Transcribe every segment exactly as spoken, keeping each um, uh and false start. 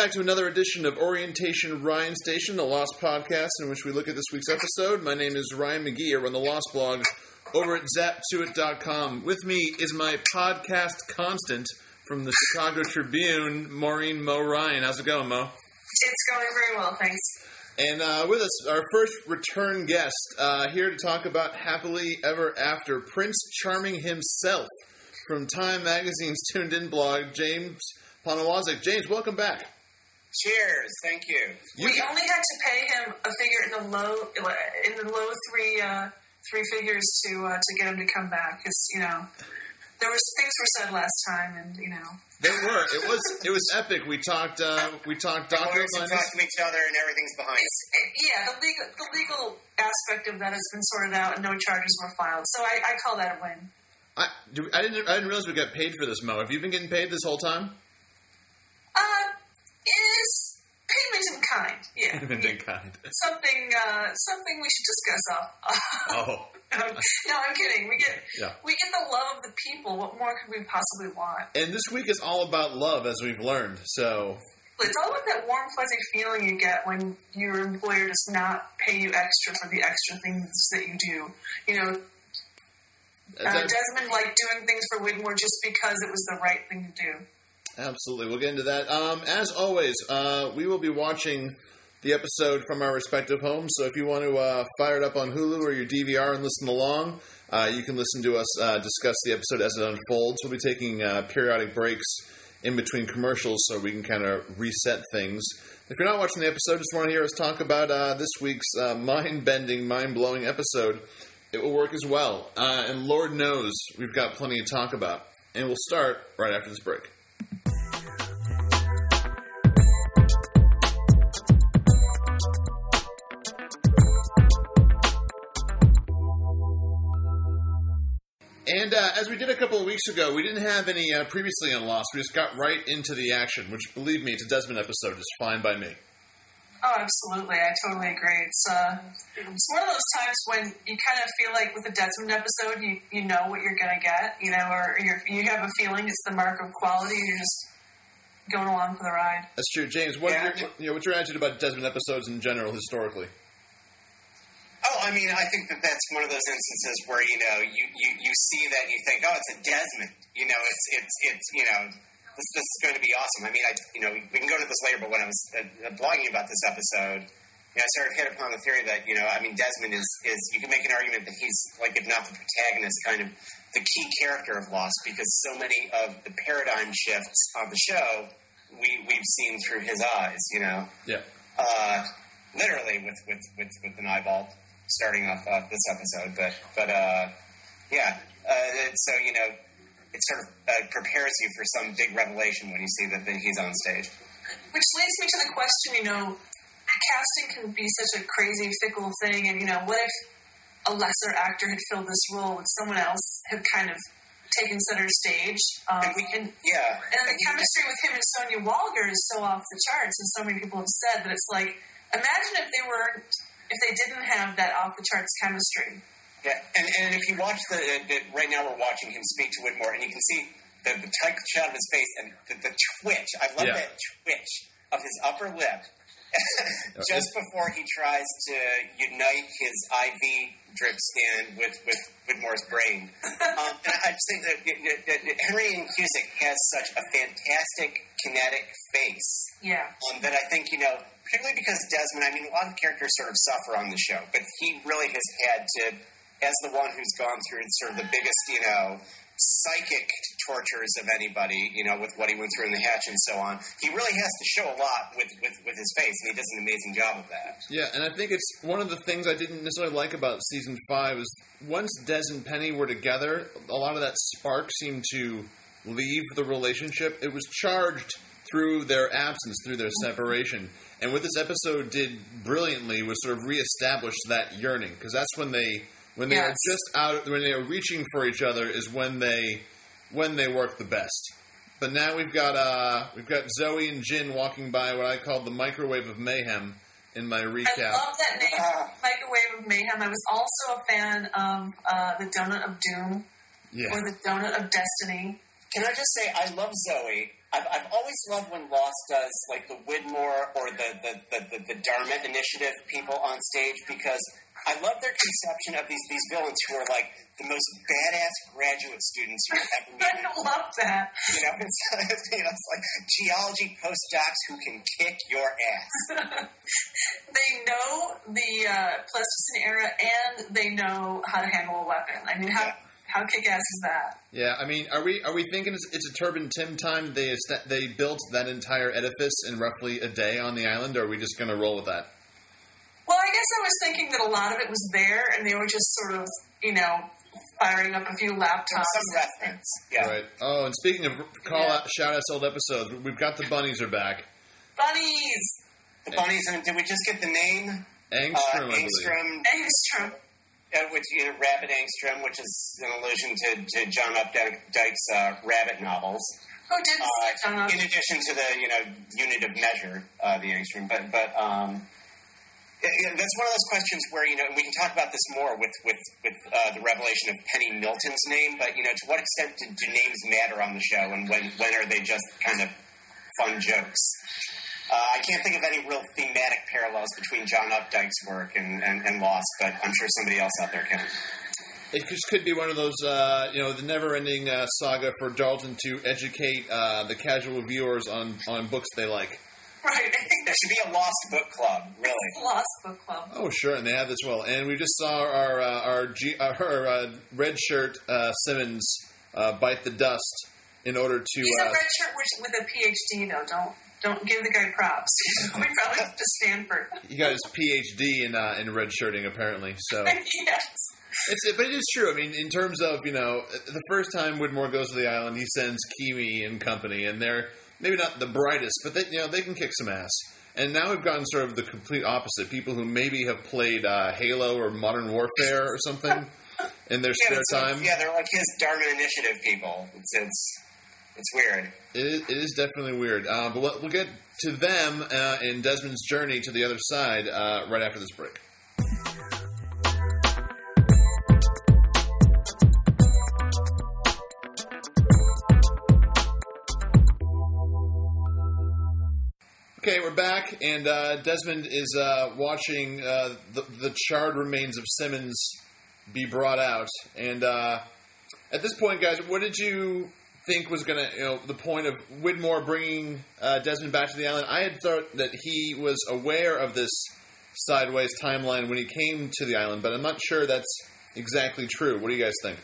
back to another edition of Orientation Ryan Station, the Lost podcast, in which we look at this week's episode. My name is Ryan McGee. I run the Lost blog over at zap to it dot com. With me is my podcast constant from the Chicago Tribune, Maureen Mo Ryan. How's it going, Mo? It's going very well, thanks. And uh, with us, our first return guest, uh, here to talk about Happily Ever After, Prince Charming himself, from Time Magazine's Tuned In blog, James Poniewozik. James, welcome back. Cheers, thank you. We you, only had to pay him a figure in the low in the low three uh, three figures to uh, to get him to come back, because you know there was things were said last time, and you know they were. It was it was epic. We talked uh, we talked doctor we talked to each other, and everything's behind us. Yeah, the legal the legal aspect of that has been sorted out, and no charges were filed. So I, I call that a win. I, do, I didn't I didn't realize we got paid for this, Mo. Have you been getting paid this whole time? Uh, is payment in kind, yeah. Payment in kind. Something, uh, something we should discuss off. Oh. No, I'm kidding. We get, yeah. we get the love of the people. What more could we possibly want? And this week is all about love, as we've learned, so... It's all about that warm, fuzzy feeling you get when your employer does not pay you extra for the extra things that you do. You know, uh, Desmond liked doing things for Widmore just because it was the right thing to do. Absolutely. We'll get into that. Um, as always, uh, we will be watching the episode from our respective homes, so if you want to uh, fire it up on Hulu or your D V R and listen along, uh, you can listen to us uh, discuss the episode as it unfolds. We'll be taking uh, periodic breaks in between commercials so we can kind of reset things. If you're not watching the episode, just want to hear us talk about uh, this week's uh, mind-bending, mind-blowing episode, it will work as well. Uh, and Lord knows we've got plenty to talk about. And we'll start right after this break. And uh, as we did a couple of weeks ago, we didn't have any uh, previously on Lost. We just got right into the action, which, believe me, it's a Desmond episode. It's fine by me. Oh, absolutely. I totally agree. It's uh, it's one of those times when you kind of feel like with a Desmond episode, you, you know what you're going to get, you know, or you're, you have a feeling it's the mark of quality, and you're just going along for the ride. That's true. James, what yeah. your, you know, what's your attitude about Desmond episodes in general, historically? Oh, I mean, I think that that's one of those instances where, you know, you, you, you see that and you think, oh, it's a Desmond. You know, it's, it's, it's you know, this, this is going to be awesome. I mean, I, you know, we can go to this later, but when I was uh, blogging about this episode, you know, I sort of hit upon the theory that, you know, I mean, Desmond is, is, you can make an argument that he's, like, if not the protagonist, kind of the key character of Lost, because so many of the paradigm shifts on the show we, we've seen through his eyes, you know? Yeah. Uh, literally with, with, with, with an eyeball. Starting off uh, this episode, but but uh, yeah, uh, so you know, it sort of uh, prepares you for some big revelation when you see that, that he's on stage. Which leads me to the question: you know, casting can be such a crazy, fickle thing, and you know, what if a lesser actor had filled this role, would someone else have kind of taken center stage? Um, and we can, yeah, and the chemistry with him and Sonya Walger is so off the charts, and so many people have said that it's like, imagine if they were. If they didn't have that off-the-charts chemistry. Yeah, and, and if you watch the, the... Right now we're watching him speak to Widmore, and you can see the, the tight shot of his face and the, the twitch. I love yeah. that twitch of his upper lip just before he tries to unite his I V drip stand with, with Widmore's brain. um, and I just think that, that, that, that Henry Ian Cusick has such a fantastic kinetic face. Yeah. Um, that I think, you know... Particularly because Desmond, I mean, a lot of characters sort of suffer on the show, but he really has had to, as the one who's gone through sort of the biggest, you know, psychic tortures of anybody, you know, with what he went through in the hatch and so on, he really has to show a lot with, with, with his face, and he does an amazing job of that. Yeah, and I think it's one of the things I didn't necessarily like about Season five is once Des and Penny were together, a lot of that spark seemed to leave the relationship. It was charged through their absence, through their separation. And what this episode did brilliantly was sort of reestablish that yearning, because that's when they when they yes. are just out when they are reaching for each other is when they when they work the best. But now we've got uh, we've got Zoe and Jin walking by what I called the microwave of mayhem in my recap. I love that name, uh, microwave of mayhem. I was also a fan of uh, the Donut of Doom yeah. or the Donut of Destiny. Can I just say I love Zoe. I've, I've always loved when Lost does like the Widmore or the the, the, the, the Dharma Initiative people on stage, because I love their conception of these, these villains who are like the most badass graduate students you've ever met. I love that. You know, it's, you know, it's like geology postdocs who can kick your ass. They know the uh, Pleistocene era, and they know how to handle a weapon. I mean, how... Yeah. How kick-ass is that? Yeah, I mean, are we are we thinking it's, it's a Turbine Tim time? They est- they built that entire edifice in roughly a day on the island, or are we just going to roll with that? Well, I guess I was thinking that a lot of it was there, and they were just sort of, you know, firing up a few laptops. Some reference, yeah. Right. Oh, and speaking of call Yeah. out, shout outs, old episodes, we've got the bunnies are back. Bunnies! The bunnies, and did we just get the name? Angstrom, uh, I believe. Angstrom. Angstrom. Uh, which, you know, Rabbit Angstrom, which is an allusion to, to John Updike's uh, Rabbit novels. Who did Uh, John Updike? in addition to the, you know, unit of measure, uh, the Angstrom. But, but um, it, it, that's one of those questions where, you know, and we can talk about this more with, with, with uh, the revelation of Penny Milton's name, but, you know, to what extent do, do names matter on the show, and when, when are they just kind of fun jokes? Uh, I can't think of any real thematic parallels between John Updike's work and, and, and Lost, but I'm sure somebody else out there can. It just could be one of those, uh, you know, the never-ending uh, saga for Dalton to educate uh, the casual viewers on, on books they like. Right. There should be a Lost Book Club, really. Lost Book Club. Oh, sure, and they have this well. And we just saw our uh, our, G- uh, our uh, red shirt uh, Simmons uh, bite the dust in order to. He's a uh, red shirt with, with a P H D, though. Don't don't give the guy props. We probably went to Stanford. He got his P H D in uh, in red shirting, apparently. So Yes. it's but it is true. I mean, in terms of, you know, the first time Widmore goes to the island, he sends Kimi and company, and they're maybe not the brightest, but they, you know, they can kick some ass. And now we've gotten sort of the complete opposite. People who maybe have played uh, Halo or Modern Warfare or something in their Yeah, spare it's like- time. yeah, they're like his Dharma Initiative people. It's it's it's weird. It is, it is definitely weird. Uh, but we'll, we'll get to them uh, in Desmond's journey to the other side uh, right after this break. Okay, we're back, and uh, Desmond is uh, watching uh, the, the charred remains of Simmons be brought out. And uh, at this point, guys, what did you think was going to, you know, the point of Widmore bringing uh, Desmond back to the island? I had thought that he was aware of this sideways timeline when he came to the island, but I'm not sure that's exactly true. What do you guys think?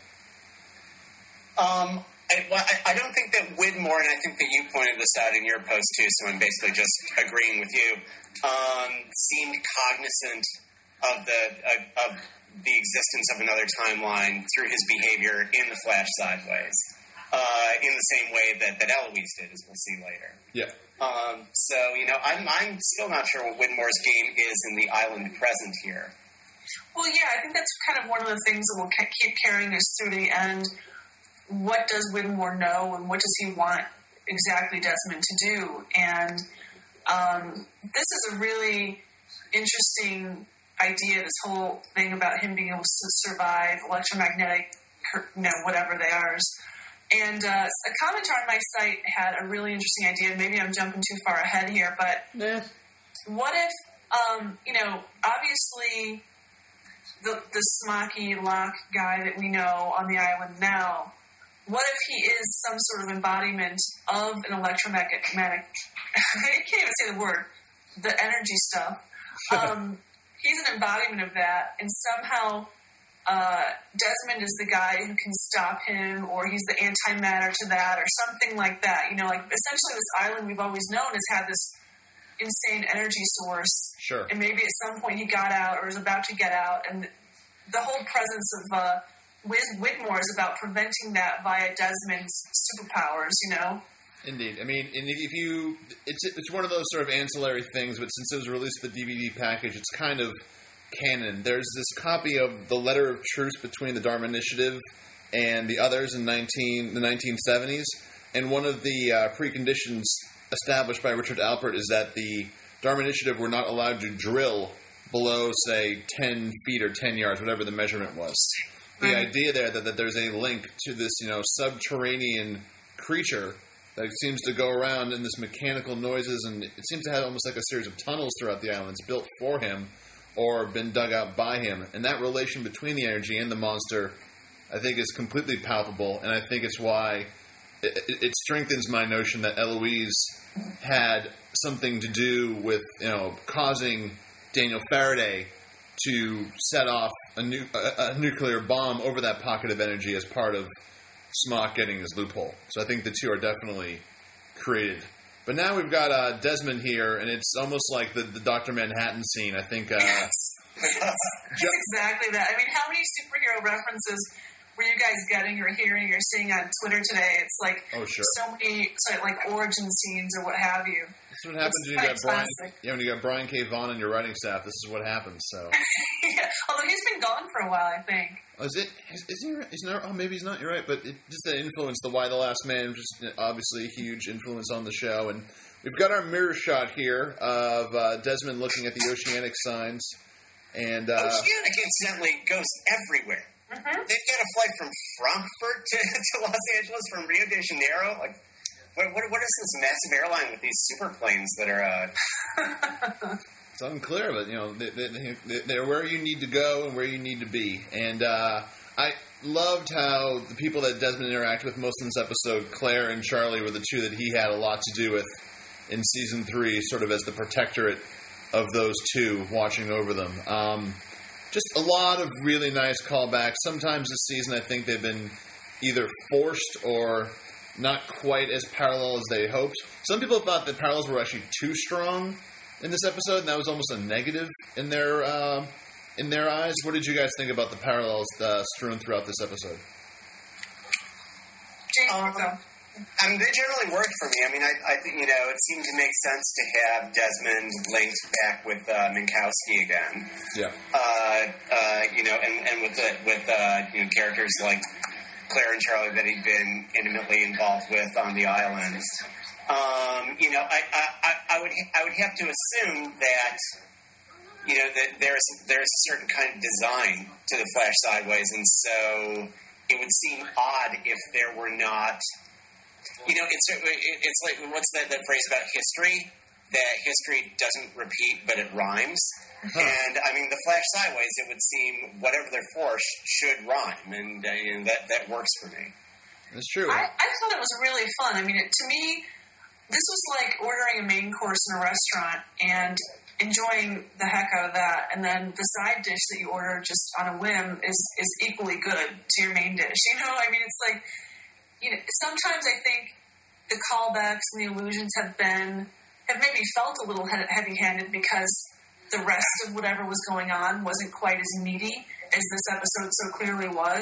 Um, I, well, I, I don't think that Widmore, and I think that you pointed this out in your post too, so I'm basically just agreeing with you, um, seemed cognizant of the uh, of the existence of another timeline through his behavior in the Flash Sideways, uh, in the same way that, that Eloise did, as we'll see later. Yeah. Um, so, you know, I'm, I'm still not sure what Widmore's game is in the island present here. Well, yeah, I think that's kind of one of the things that will ke- keep carrying us through the end. What does Widmore know, and what does he want exactly Desmond to do? And um, this is a really interesting idea, this whole thing about him being able to survive electromagnetic, you know, whatever they are. And uh, a commenter on my site had a really interesting idea. Maybe I'm jumping too far ahead here, but Nah. what if, um, you know, obviously the, the smocky lock guy that we know on the island now, what if he is some sort of embodiment of an electromagnetic, I can't even say the word, the energy stuff. Um, he's an embodiment of that, and somehow uh, Desmond is the guy who can stop him, or he's the antimatter to that, or something like that. You know, like essentially this island we've always known has had this insane energy source. Sure. And maybe at some point he got out or is about to get out, and the whole presence of uh, Wiz Widmore is about preventing that via Desmond's superpowers, you know? Indeed. I mean, and if you, it's it's one of those sort of ancillary things, but since it was released the D V D package, it's kind of canon. There's this copy of the Letter of Truce between the Dharma Initiative and the others in nineteen the nineteen seventies, and one of the uh, preconditions established by Richard Alpert is that the Dharma Initiative were not allowed to drill below, say, ten feet or ten yards, whatever the measurement was. The Right. idea there that, that there's a link to this, you know, subterranean creature that seems to go around in this mechanical noises, and it seems to have almost like a series of tunnels throughout the islands built for him or been dug out by him. And that relation between the energy and the monster, I think, is completely palpable, and I think it's why it, it strengthens my notion that Eloise had something to do with, you know, causing Daniel Faraday to set off a, nu- a, a nuclear bomb over that pocket of energy as part of Smock getting his loophole. So I think the two are definitely created. But now we've got uh, Desmond here, and it's almost like the, the Doctor Manhattan scene. I think... Uh, yes. It's exactly that. I mean, how many superhero references were you guys getting or hearing or seeing on Twitter today? It's like oh, sure. so many so like origin scenes or what have you. That's what happens when you got Brian. Yeah, when you got Brian K. Vaughan on your writing staff, this is what happens. So, yeah. Although he's been gone for a while, I think. Oh, is it? Is, is he? He's not. Oh, maybe he's not. You're right. But it, just that influence, the Why the Last Man, just obviously a huge influence on the show. And we've got our mirror shot here of uh, Desmond looking at the oceanic signs. And uh, Oceanic, incidentally, goes everywhere. Mm-hmm. They've got a flight from Frankfurt to, to Los Angeles, from Rio de Janeiro. Like, what, what, what is this massive airline with these super planes that are... Uh... It's unclear, but, you know, they, they, they're where you need to go and where you need to be. And uh, I loved how the people that Desmond interacted with most in this episode, Claire and Charlie, were the two that he had a lot to do with in Season three, sort of as the protectorate of those two, watching over them. Um, just a lot of really nice callbacks. Sometimes this season I think they've been either forced or not quite as parallel as they hoped. Some people thought the parallels were actually too strong in this episode, and that was almost a negative in their uh, in their eyes. What did you guys think about the parallels uh, strewn throughout this episode? Um, I mean, they generally worked for me. I mean, I, I think, you know, it seemed to make sense to have Desmond linked back with uh, Minkowski again. Yeah. Uh, uh, you know, and, and with the, with uh, you know, characters like Claire and Charlie that he'd been intimately involved with on the islands. Um, you know, I, I, I would I would have to assume that, you know, that there's there's a certain kind of design to the Flash Sideways, and so it would seem odd if there were not. You know, it's it's like, what's that, that phrase about history? That history doesn't repeat, but it rhymes. Huh. And, I mean, the Flash Sideways, it would seem whatever they're for should rhyme, and uh, you know, that, that works for me. That's true. I, I thought it was really fun. I mean, it, to me, this was like ordering a main course in a restaurant and enjoying the heck out of that, and then the side dish that you order just on a whim is, is equally good to your main dish. You know, I mean, it's like, you know, sometimes I think the callbacks and the allusions have been, have maybe felt a little heavy-handed because the rest of whatever was going on wasn't quite as meaty as this episode so clearly was.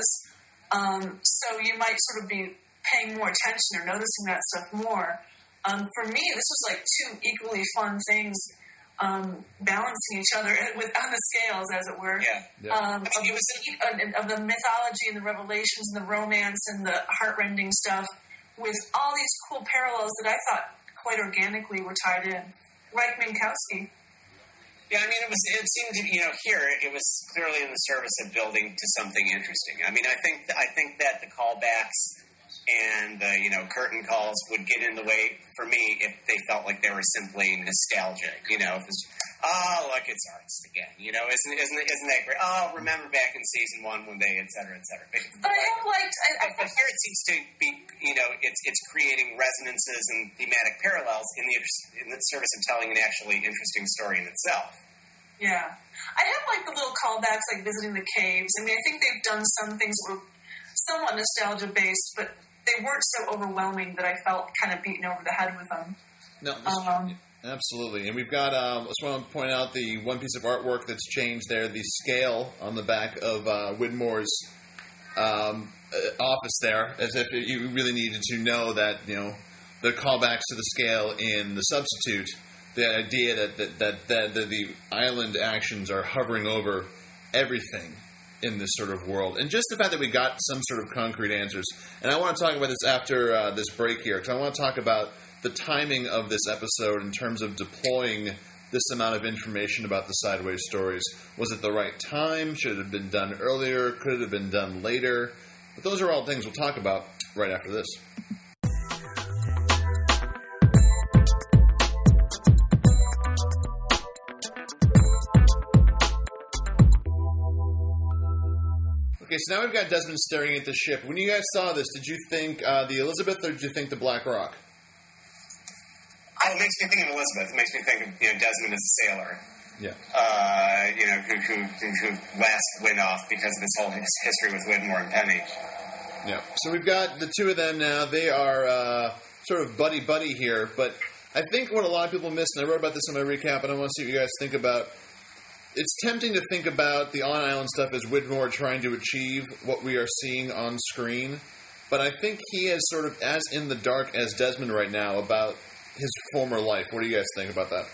Um, so you might sort of be paying more attention or noticing that stuff more. Um, for me, this was like two equally fun things um, balancing each other with on the scales, as it were. Yeah. yeah. Um, of, the, of the mythology and the revelations and the romance and the heartrending stuff, with all these cool parallels that I thought quite organically were tied in. Like Minkowski. Yeah, I mean, it was. It seemed to, you know, here it was clearly in the service of building to something interesting. I mean, I think I think that the callbacks and the, you know, curtain calls would get in the way for me if they felt like they were simply nostalgic. You know, if it was, oh, look, it's Ernst again. You know, isn't isn't isn't that great? Oh, remember back in season one when they, et cetera, et cetera. But, but I have liked. I, I, but here it seems to be, you know, it's it's creating resonances and thematic parallels in the in the service of telling an actually interesting story in itself. Yeah, I have liked the little callbacks, like visiting the caves. I mean, I think they've done some things that were somewhat nostalgia based, but they weren't so overwhelming that I felt kind of beaten over the head with them. No, um, absolutely. And we've got, um, I just want to point out the one piece of artwork that's changed there, the scale on the back of uh, Widmore's um, uh, office there, as if it, you really needed to know that, you know, the callbacks to the scale in The Substitute, the idea that, that, that, that, that the island actions are hovering over everything in this sort of world. And just the fact that we got some sort of concrete answers. And I want to talk about this after uh, this break here, because I want to talk about the timing of this episode in terms of deploying this amount of information about the Sideways stories. Was it the right time? Should it have been done earlier? Could it have been done later? But those are all things we'll talk about right after this. Okay, so now we've got Desmond staring at the ship. When you guys saw this, did you think uh, the Elizabeth or did you think the Black Rock? Oh, it makes me think of Elizabeth. It makes me think of, you know, Desmond as a sailor. Yeah. Uh, you know, who, who, who last went off because of his whole his history with Widmore and Penny. Yeah. So we've got the two of them now. They are uh, sort of buddy-buddy here, but I think what a lot of people miss, and I wrote about this in my recap, and I want to see what you guys think about. It's tempting to think about the on-island stuff as Widmore trying to achieve what we are seeing on screen, but I think he is sort of as in the dark as Desmond right now about his former life. What do you guys think about that?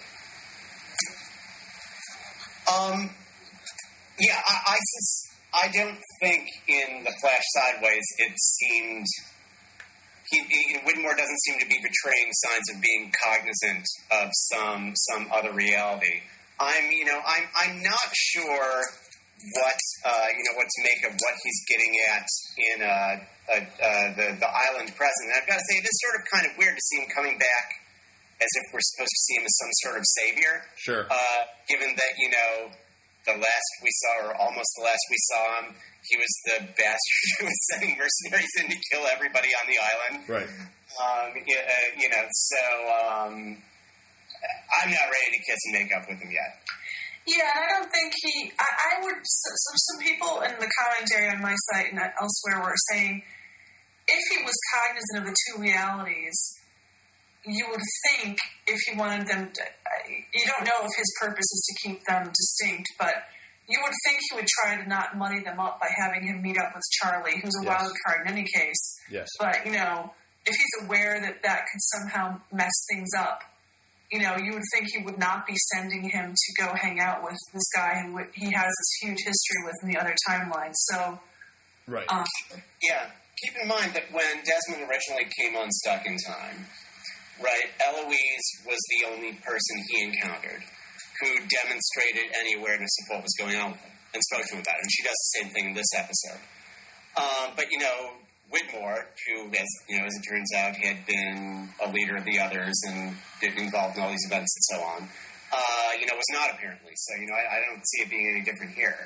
Um, yeah, I, I, I don't think in The Flash Sideways it seemed... He, he, Widmore doesn't seem to be betraying signs of being cognizant of some some other reality. I'm, you know, I'm I'm not sure what uh, you know what to make of what he's getting at in uh, uh, uh, the the island present. And I've got to say, it is sort of kind of weird to see him coming back as if we're supposed to see him as some sort of savior. Sure. Uh, given that, you know, the last we saw, or almost the last we saw him, he was the bastard who was sending mercenaries in to kill everybody on the island. Right. Um, you, uh, you know, so um, I'm not ready to kiss and make up with him yet. Yeah, and I don't think he... I, I would... So, some people in the commentary on my site and elsewhere were saying, if he was cognizant of the two realities, you would think if he wanted them to... You don't know if his purpose is to keep them distinct, but you would think he would try to not muddy them up by having him meet up with Charlie, who's a Yes. wild card in any case. Yes. But, you know, if he's aware that that could somehow mess things up, you know, you would think he would not be sending him to go hang out with this guy who he has this huge history with in the other timeline. So, Right. um, Yeah, keep in mind that when Desmond originally came on Stuck in Time, right, Eloise was the only person he encountered who demonstrated any awareness of what was going on with him and spoke to him about it. And she does the same thing in this episode. Um, but, you know, Widmore, who, as you know, as it turns out, he had been a leader of the others and been involved in all these events and so on, uh, you know, was not apparently. So, you know, I, I don't see it being any different here.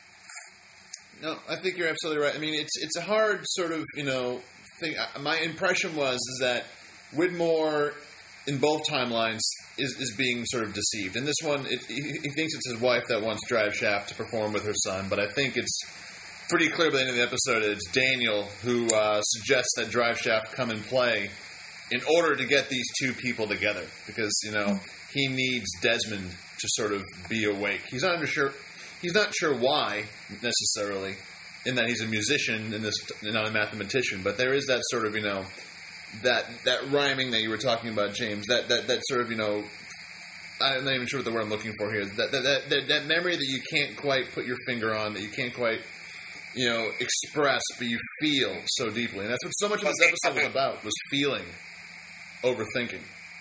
No, I think you're absolutely right. I mean, it's it's a hard sort of, you know, thing. My impression was is that Widmore, in both timelines, is, is being sort of deceived. In this one, it, he, he thinks it's his wife that wants Drive Shaft to perform with her son, but I think it's pretty clear by the end of the episode that it's Daniel who uh, suggests that Drive Shaft come and play in order to get these two people together, because, you know, he needs Desmond to sort of be awake. He's not under sure. He's not sure why necessarily, in that he's a musician and this not a mathematician, but there is that sort of, you know, that that rhyming that you were talking about, James. That that, that sort of, you know, I'm not even sure what the word I'm looking for here is. That that, that that that memory that you can't quite put your finger on, that you can't quite, you know, express, but you feel so deeply. And that's what so much of this episode was about, was feeling, overthinking.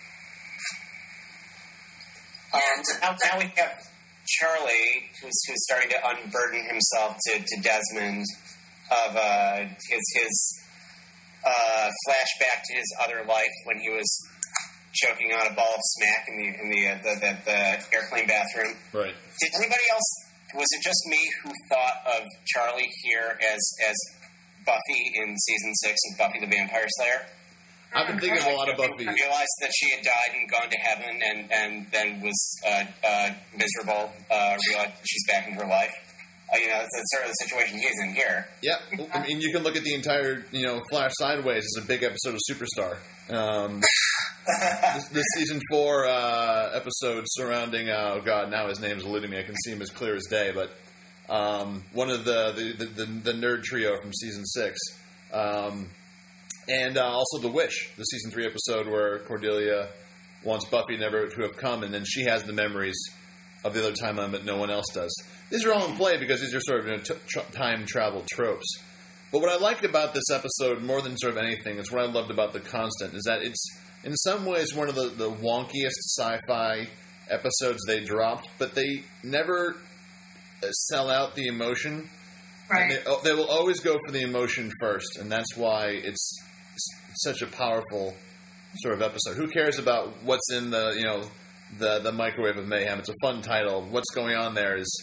Um, so now, now we have Charlie, who's, who's starting to unburden himself to, to Desmond of uh, his his uh, flashback to his other life when he was choking on a ball of smack in the in the uh, the, the, the airplane bathroom. Right. Did anybody else? Was it just me who thought of Charlie here as as Buffy in season six of Buffy the Vampire Slayer? I've been thinking of a lot of Buffy. Realized that she had died and gone to heaven, and, and then was uh, uh, miserable. Uh, realized she's back in her life. Uh, you know, that's, that's sort of the situation he's in here. Yeah, I mean, you can look at the entire, you know, Flash Sideways as a big episode of Superstar. Um, this, this season four uh, episode surrounding, uh, oh God, now his name's eluding me. I can see him as clear as day, but um, one of the the, the the nerd trio from season six. Um, And uh, also The Wish, the season three episode where Cordelia wants Buffy never to have come, and then she has the memories of the other timeline, but no one else does. These are all in play because these are sort of, you know, t- tr- time travel tropes. But what I liked about this episode more than sort of anything is what I loved about The Constant, is that it's in some ways one of the, the wonkiest sci-fi episodes they dropped, but they never sell out the emotion. right. They, they will always go for the emotion first, and that's why it's such a powerful sort of episode. Who cares about what's in the, you know, the the microwave of mayhem? It's a fun title. What's going on there is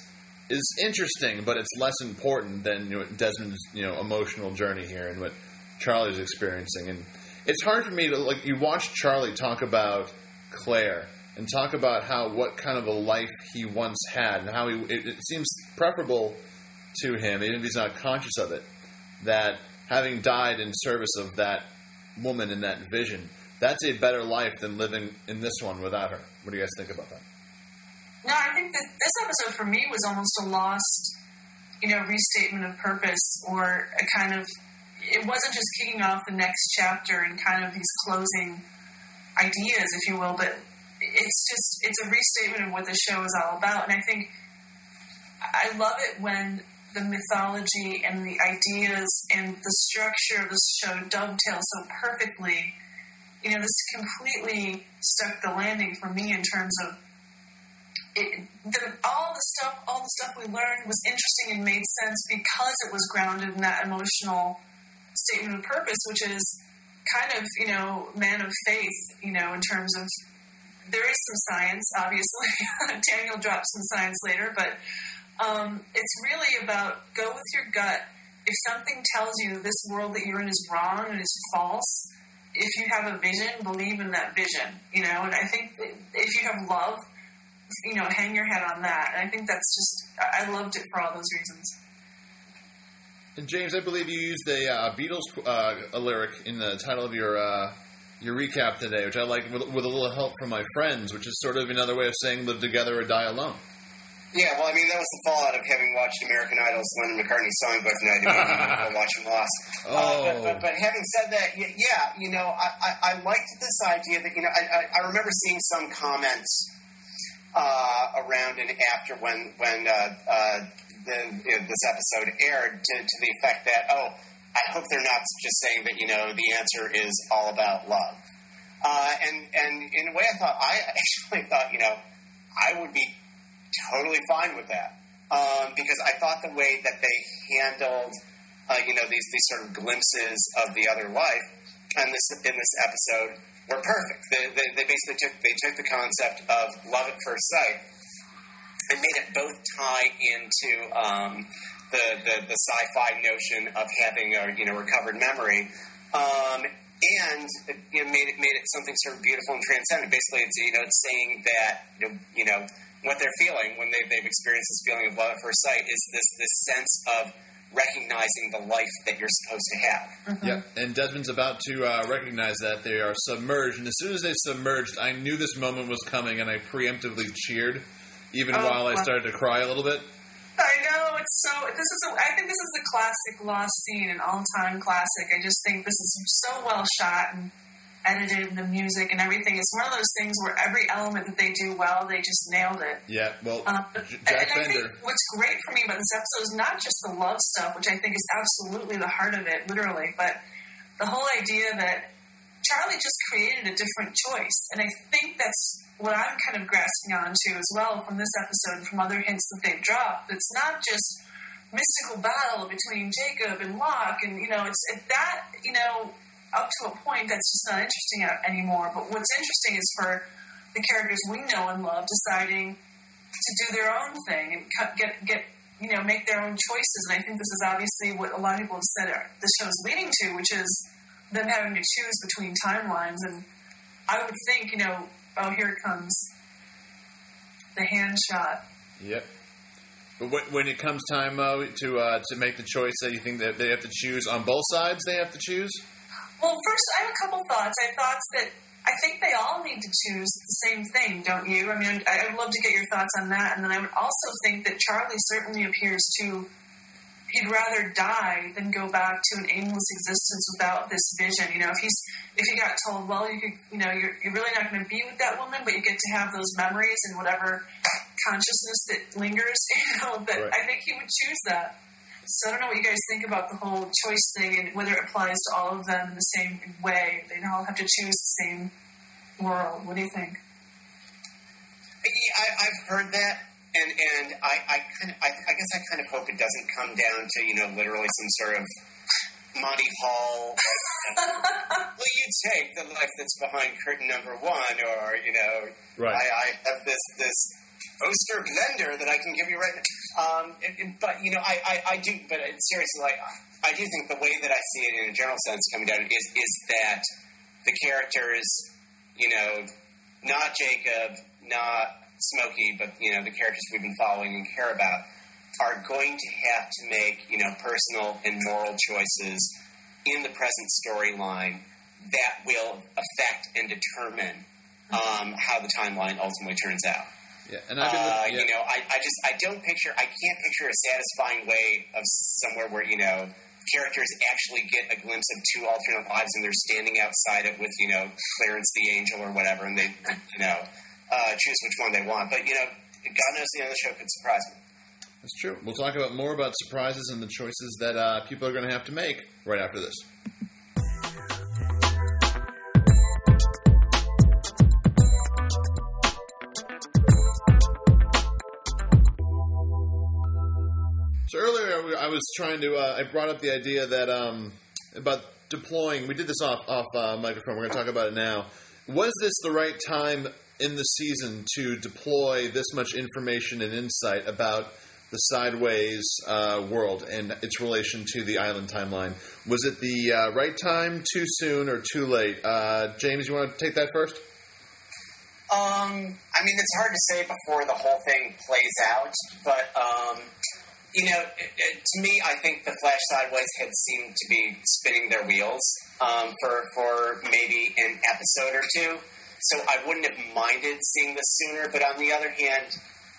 is interesting, but it's less important than, you know, Desmond's, you know, emotional journey here and what Charlie's experiencing. And it's hard for me to, like, you watch Charlie talk about Claire and talk about how, what kind of a life he once had, and how he, it, it seems preferable to him, even if he's not conscious of it, that having died in service of that woman in that vision, that's a better life than living in this one without her. What do you guys think about that? No, I think that this episode for me was almost a lost, you know, restatement of purpose, or a kind of, it wasn't just kicking off the next chapter and kind of these closing ideas, if you will, but it's just, it's a restatement of what the show is all about. And I think, I love it when the mythology and the ideas and the structure of the show dovetail so perfectly. You know, this completely stuck the landing for me in terms of it, the, all the stuff, all the stuff we learned was interesting and made sense because it was grounded in that emotional statement of purpose, which is kind of, you know, man of faith, you know, in terms of, there is some science, obviously. Daniel drops some science later, but um, it's really about go with your gut. If something tells you this world that you're in is wrong and is false, if you have a vision, believe in that vision, you know, and I think that if you have love, you know, hang your head on that. And I think that's just, I loved it for all those reasons. And James, I believe you used a uh, Beatles uh, a lyric in the title of your uh, your recap today, which I like, with, with a little help from my friends, which is sort of another way of saying live together or die alone. Yeah, well, I mean, that was the fallout of having watched American Idol's Lennon McCartney songbook night and watching Lost. Oh. Uh, but, but, but having said that, yeah, you know, I, I, I liked this idea that, you know, I, I, I remember seeing some comments uh, around and after when when uh, uh, the, you know, this episode aired to, to the effect that, oh, I hope they're not just saying that, you know, the answer is all about love. Uh, and, and in a way, I thought, I actually thought, you know, I would be totally fine with that, um, because I thought the way that they handled, uh, you know, these these sort of glimpses of the other life, and this in this episode were perfect. They, they, they basically took they took the concept of love at first sight and made it both tie into um, the, the the sci-fi notion of having a you know recovered memory. Um, And you know, made it made it something sort of beautiful and transcendent. Basically, it's you know it's saying that you know, you know what they're feeling when they, they've experienced this feeling of love at first sight is this this sense of recognizing the life that you're supposed to have. Mm-hmm. Yep, and Desmond's about to uh, recognize that they are submerged. And as soon as they submerged, I knew this moment was coming, and I preemptively cheered, even oh, while I started to cry a little bit. I know, it's so, this is, a, I think this is a classic Lost scene, an all-time classic. I just think this is so well shot and edited, and the music and everything. It's one of those things where every element that they do well, they just nailed it. Yeah, well, um, Jack and Bender. I think what's great for me about this episode is not just the love stuff, which I think is absolutely the heart of it, literally, but the whole idea that Charlie just created a different choice. And I think that's what I'm kind of grasping onto as well from this episode and from other hints that they've dropped. It's not just mystical battle between Jacob and Locke, and, you know, it's it, that, you know, up to a point, that's just not interesting anymore. But what's interesting is for the characters we know and love deciding to do their own thing and get, get you know, make their own choices. And I think this is obviously what a lot of people have said the show's leading to, which is them having to choose between timelines. And I would think, you know, oh, here it comes, the hand shot. Yep. But when, when it comes time uh, to uh, to make the choice, that you think that they have to choose on both sides, they have to choose? Well, first, I have a couple thoughts. I have thoughts that I think they all need to choose the same thing, don't you? I mean, I'd love to get your thoughts on that. And then I would also think that Charlie certainly appears to, he'd rather die than go back to an aimless existence without this vision. You know, if he's, if he got told, well, you could, you know, you're, you're really not going to be with that woman, but you get to have those memories and whatever consciousness that lingers, you know, that right. I think he would choose that. So I don't know what you guys think about the whole choice thing and whether it applies to all of them in the same way. They all have to choose the same world. What do you think? I, I've heard that, and and I, I kind of, I, I guess I kind of hope it doesn't come down to, you know, literally some sort of Monty Hall. Will you take the life that's behind curtain number one, or you know, right. I, I have this this toaster blender that I can give you right now. Um, it, it, but, you know, I, I, I do, but it, seriously, like, I do think the way that I see it in a general sense coming down is, is that the characters, you know, not Jacob, not Smokey, but, you know, the characters we've been following and care about are going to have to make, you know, personal and moral choices in the present storyline that will affect and determine um, how the timeline ultimately turns out. Yeah, and I've been looking, uh, yeah. you know, I, I just I don't picture I can't picture a satisfying way of somewhere where, you know, characters actually get a glimpse of two alternate lives and they're standing outside it with, you know, Clarence the Angel or whatever, and they, you know, uh, choose which one they want. But, you know, God knows the end of the show could surprise me. That's true. We'll talk about more about surprises and the choices that uh, people are going to have to make right after this. So earlier I was trying to, uh, I brought up the idea that um, about deploying, we did this off, off uh, microphone, we're going to talk about it now. Was this the right time in the season to deploy this much information and insight about the Sideways uh, world and its relation to the island timeline? Was it the uh, right time, too soon, or too late? Uh, James, you want to take that first? Um, I mean, it's hard to say before the whole thing plays out, but, um, you know, it, it, to me, I think the Flash Sideways had seemed to be spinning their wheels um, for, for maybe an episode or two, so I wouldn't have minded seeing this sooner, but on the other hand,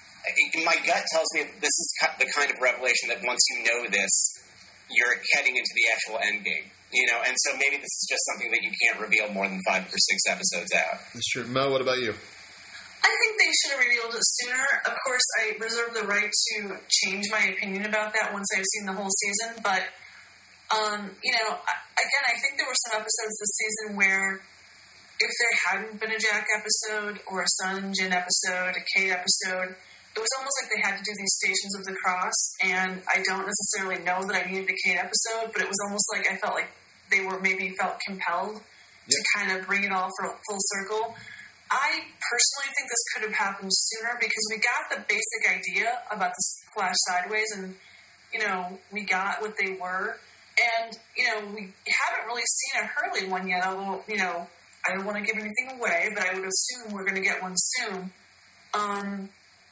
my gut tells me that this is the kind of revelation that once you know this, you're heading into the actual end game. You know, and so maybe this is just something that you can't reveal more than five or six episodes out. That's true. Mo, what about you? I think they should have revealed it sooner. Of course, I reserve the right to change my opinion about that once I've seen the whole season. But, um, you know, again, I think there were some episodes this season where if there hadn't been a Jack episode or a Sun and Jin episode, a Kate episode, it was almost like they had to do these Stations of the Cross, and I don't necessarily know that I needed a Kate episode, but it was almost like I felt like they were maybe felt compelled yep. to kind of bring it all for full circle. I personally think this could have happened sooner because we got the basic idea about the Flash Sideways, and, you know, we got what they were, and, you know, we haven't really seen a Hurley one yet, although, you know, I don't want to give anything away, but I would assume we're going to get one soon. Um...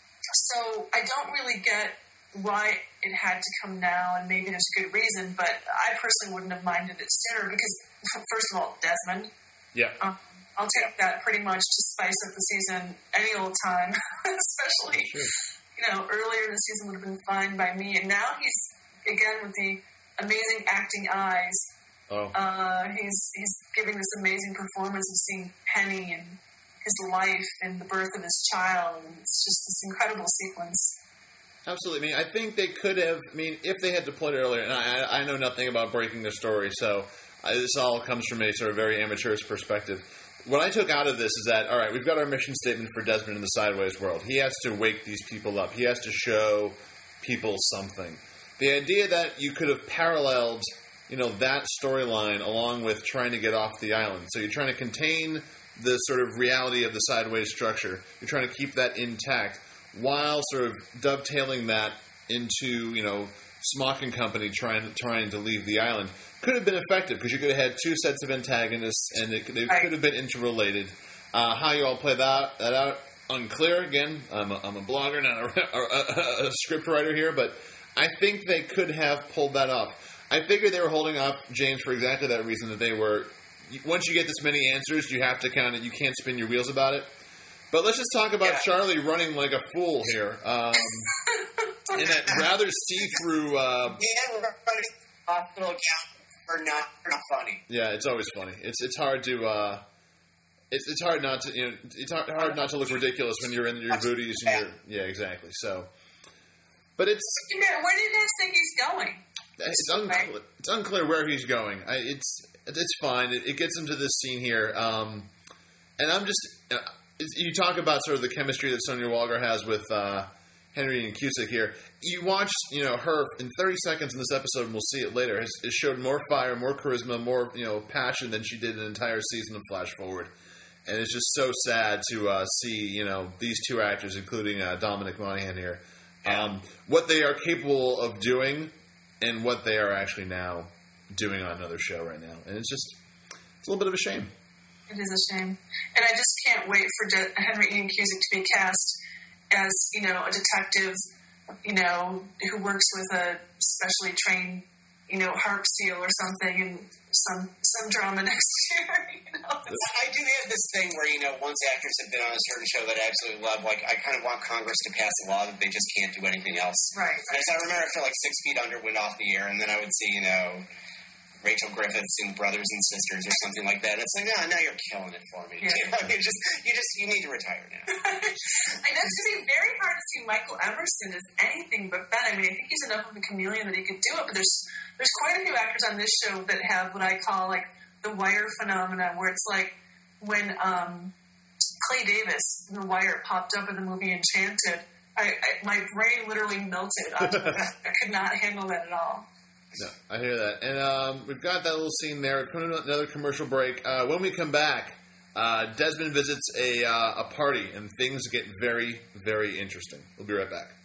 So I don't really get why it had to come now, and maybe there's a good reason, but I personally wouldn't have minded it sooner because, first of all, Desmond. Yeah. Um, I'll take that pretty much to spice up the season any old time, especially, sure. you know, earlier in the season would have been fine by me. And now he's, again, with the amazing acting eyes, oh. uh, he's, he's giving this amazing performance of seeing Penny and his life and the birth of his child, and it's just this incredible sequence. Absolutely. I mean, I think they could have, I mean, if they had deployed it earlier, and I, I know nothing about breaking the story, so I, this all comes from a sort of very amateurish perspective. What I took out of this is that, all right, we've got our mission statement for Desmond in the Sideways world. He has to wake these people up. He has to show people something. The idea that you could have paralleled, you know, that storyline along with trying to get off the island. So you're trying to contain the sort of reality of the Sideways structure. You're trying to keep that intact while sort of dovetailing that into, you know, Smock and Company trying trying to leave the island. Could have been effective because you could have had two sets of antagonists and it, they right. could have been interrelated. Uh, how you all play that, that out, unclear. Again, I'm a, I'm a blogger, not a, a, a script writer here, but I think they could have pulled that off. I figured they were holding off James for exactly that reason, that they were... Once you get this many answers, you have to kind of, you can't spin your wheels about it. But let's just talk about yeah. Charlie running like a fool here. Um, in that rather see-through... Uh, yeah, we're running hospital account or not, or not funny. Yeah, it's always funny. It's it's hard to... Uh, it's it's hard not to, you know, it's hard, hard not to look ridiculous when you're in your booties and your... Yeah, exactly. So... But it's... Where do you guys think he's going? It's unclear, it's unclear where he's going. I, it's it's fine. It, it gets him to this scene here, um, and I'm just. Uh, you talk about sort of the chemistry that Sonya Walger has with uh, Henry and Cusick here. You watch, you know, her in thirty seconds in this episode, and we'll see it later. Has, has showed more fire, more charisma, more, you know, passion than she did an entire season of Flash Forward. and it's just so sad to uh, see, you know, these two actors, including uh, Dominic Monaghan here, um, what they are capable of doing and what they are actually now doing on another show right now. And it's just, it's a little bit of a shame. It is a shame. And I just can't wait for De- Henry Ian Cusick to be cast as, you know, a detective, you know, who works with a specially trained, you know, harp seal or something, and some some drama next year. You know, I do have this thing where, you know, once actors have been on a certain show that I absolutely love, like, I kind of want Congress to pass a law that they just can't do anything else. Right. As I remember, after like Six Feet Under went off the air, and then I would see, you know, Rachel Griffiths in Brothers and Sisters or something like that. It's like, no, now you're killing it for me. Yeah. You know, you just, you just, you need to retire now. I know it's going to be very hard to see Michael Emerson as anything but Ben. I mean, I think he's enough of a chameleon that he could do it, but there's there's quite a few actors on this show that have what I call, like, the Wire phenomenon, where it's like when um, Clay Davis in The Wire popped up in the movie Enchanted, I, I, my brain literally melted. I, I could not handle that at all. No, I hear that. And um, we've got that little scene there. We're putting another commercial break. Uh, when we come back, uh, Desmond visits a, uh, a party, and things get very, very interesting. We'll be right back.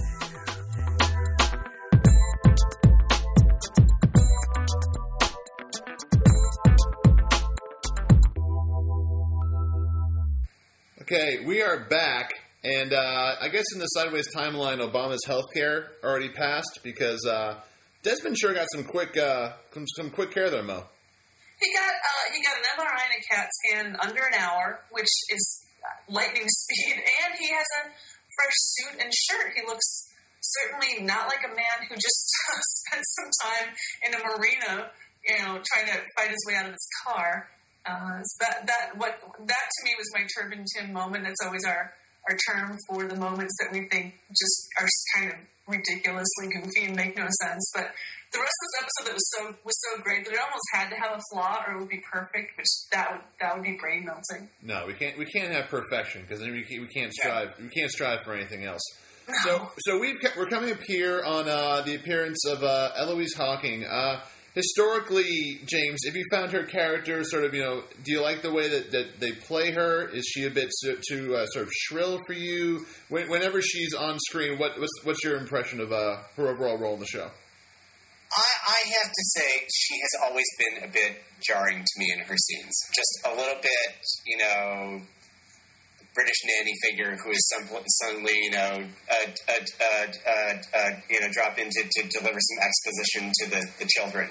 Okay, we are back. And uh, I guess in the Sideways timeline, Obama's health care already passed because uh, Desmond sure got some quick uh, some, some quick care there, Mo. He got uh, he got an M R I and a CAT scan in under an hour, which is lightning speed, and he has a fresh suit and shirt. He looks certainly not like a man who just spent some time in a marina, you know, trying to fight his way out of his car. Uh, so that that what that to me was my Turban Tim moment. That's always our our term for the moments that we think just are kind of ridiculously goofy and make no sense. But the rest of this episode that was so was so great that it almost had to have a flaw or it would be perfect, which that would that would be brain melting. No, we can't we can't have perfection because then we can't, we can't strive we can't strive for anything else. No. So so we we're coming up here on uh, the appearance of uh, Eloise Hawking. Uh, historically, James, if you found her character sort of, you know, do you like the way that, that they play her? Is she a bit so, too uh, sort of shrill for you? When, whenever she's on screen, what what's, what's your impression of uh, her overall role in the show? I, I have to say, she has always been a bit jarring to me in her scenes. Just a little bit, you know, British nanny figure who is some, suddenly, you know, uh, uh, uh, uh, uh, you know, drop in to, to deliver some exposition to the, the children.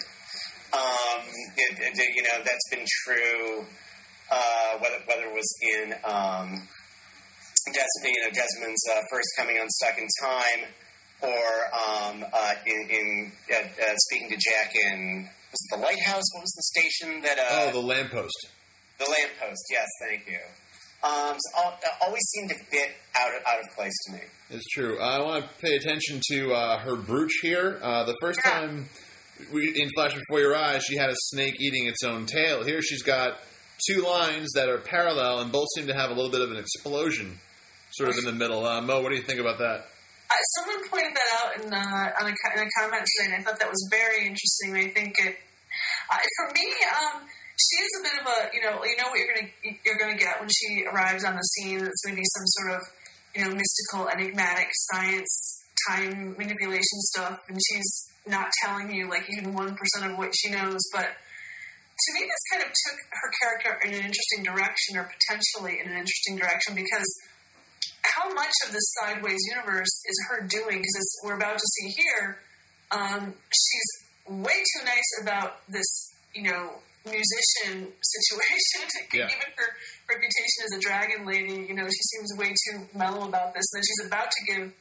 Um, it, it, you know, that's been true, uh, whether whether it was in um, Des- you know, Desmond's uh, first coming on Stuck in Time, or um, uh, in, in uh, uh, speaking to Jack in, was it The Lighthouse? What was the station that... Uh, oh, The Lamppost. The Lamppost, yes, thank you. Um, so all, always seemed a bit out of, out of place to me. It's true. I want to pay attention to uh, her brooch here. Uh, the first Yeah. time we, in Flash Before Your Eyes, she had a snake eating its own tail. Here she's got two lines that are parallel and both seem to have a little bit of an explosion sort of in the middle. Uh, Mo, what do you think about that? Uh, someone pointed that out in, uh, on a, in a comment today, and I thought that was very interesting. I think it, uh, for me, um, she is a bit of a, you know, you know what you're gonna you're gonna get when she arrives on the scene. It's going to be some sort of, you know, mystical, enigmatic science, time manipulation stuff, and she's not telling you like even one percent of what she knows. But to me, this kind of took her character in an interesting direction, or potentially in an interesting direction, because how much of the Sideways universe is her doing? Because as we're about to see here, um, she's way too nice about this, you know, musician situation. Yeah. Even her reputation as a dragon lady, you know, she seems way too mellow about this. And then she's about to give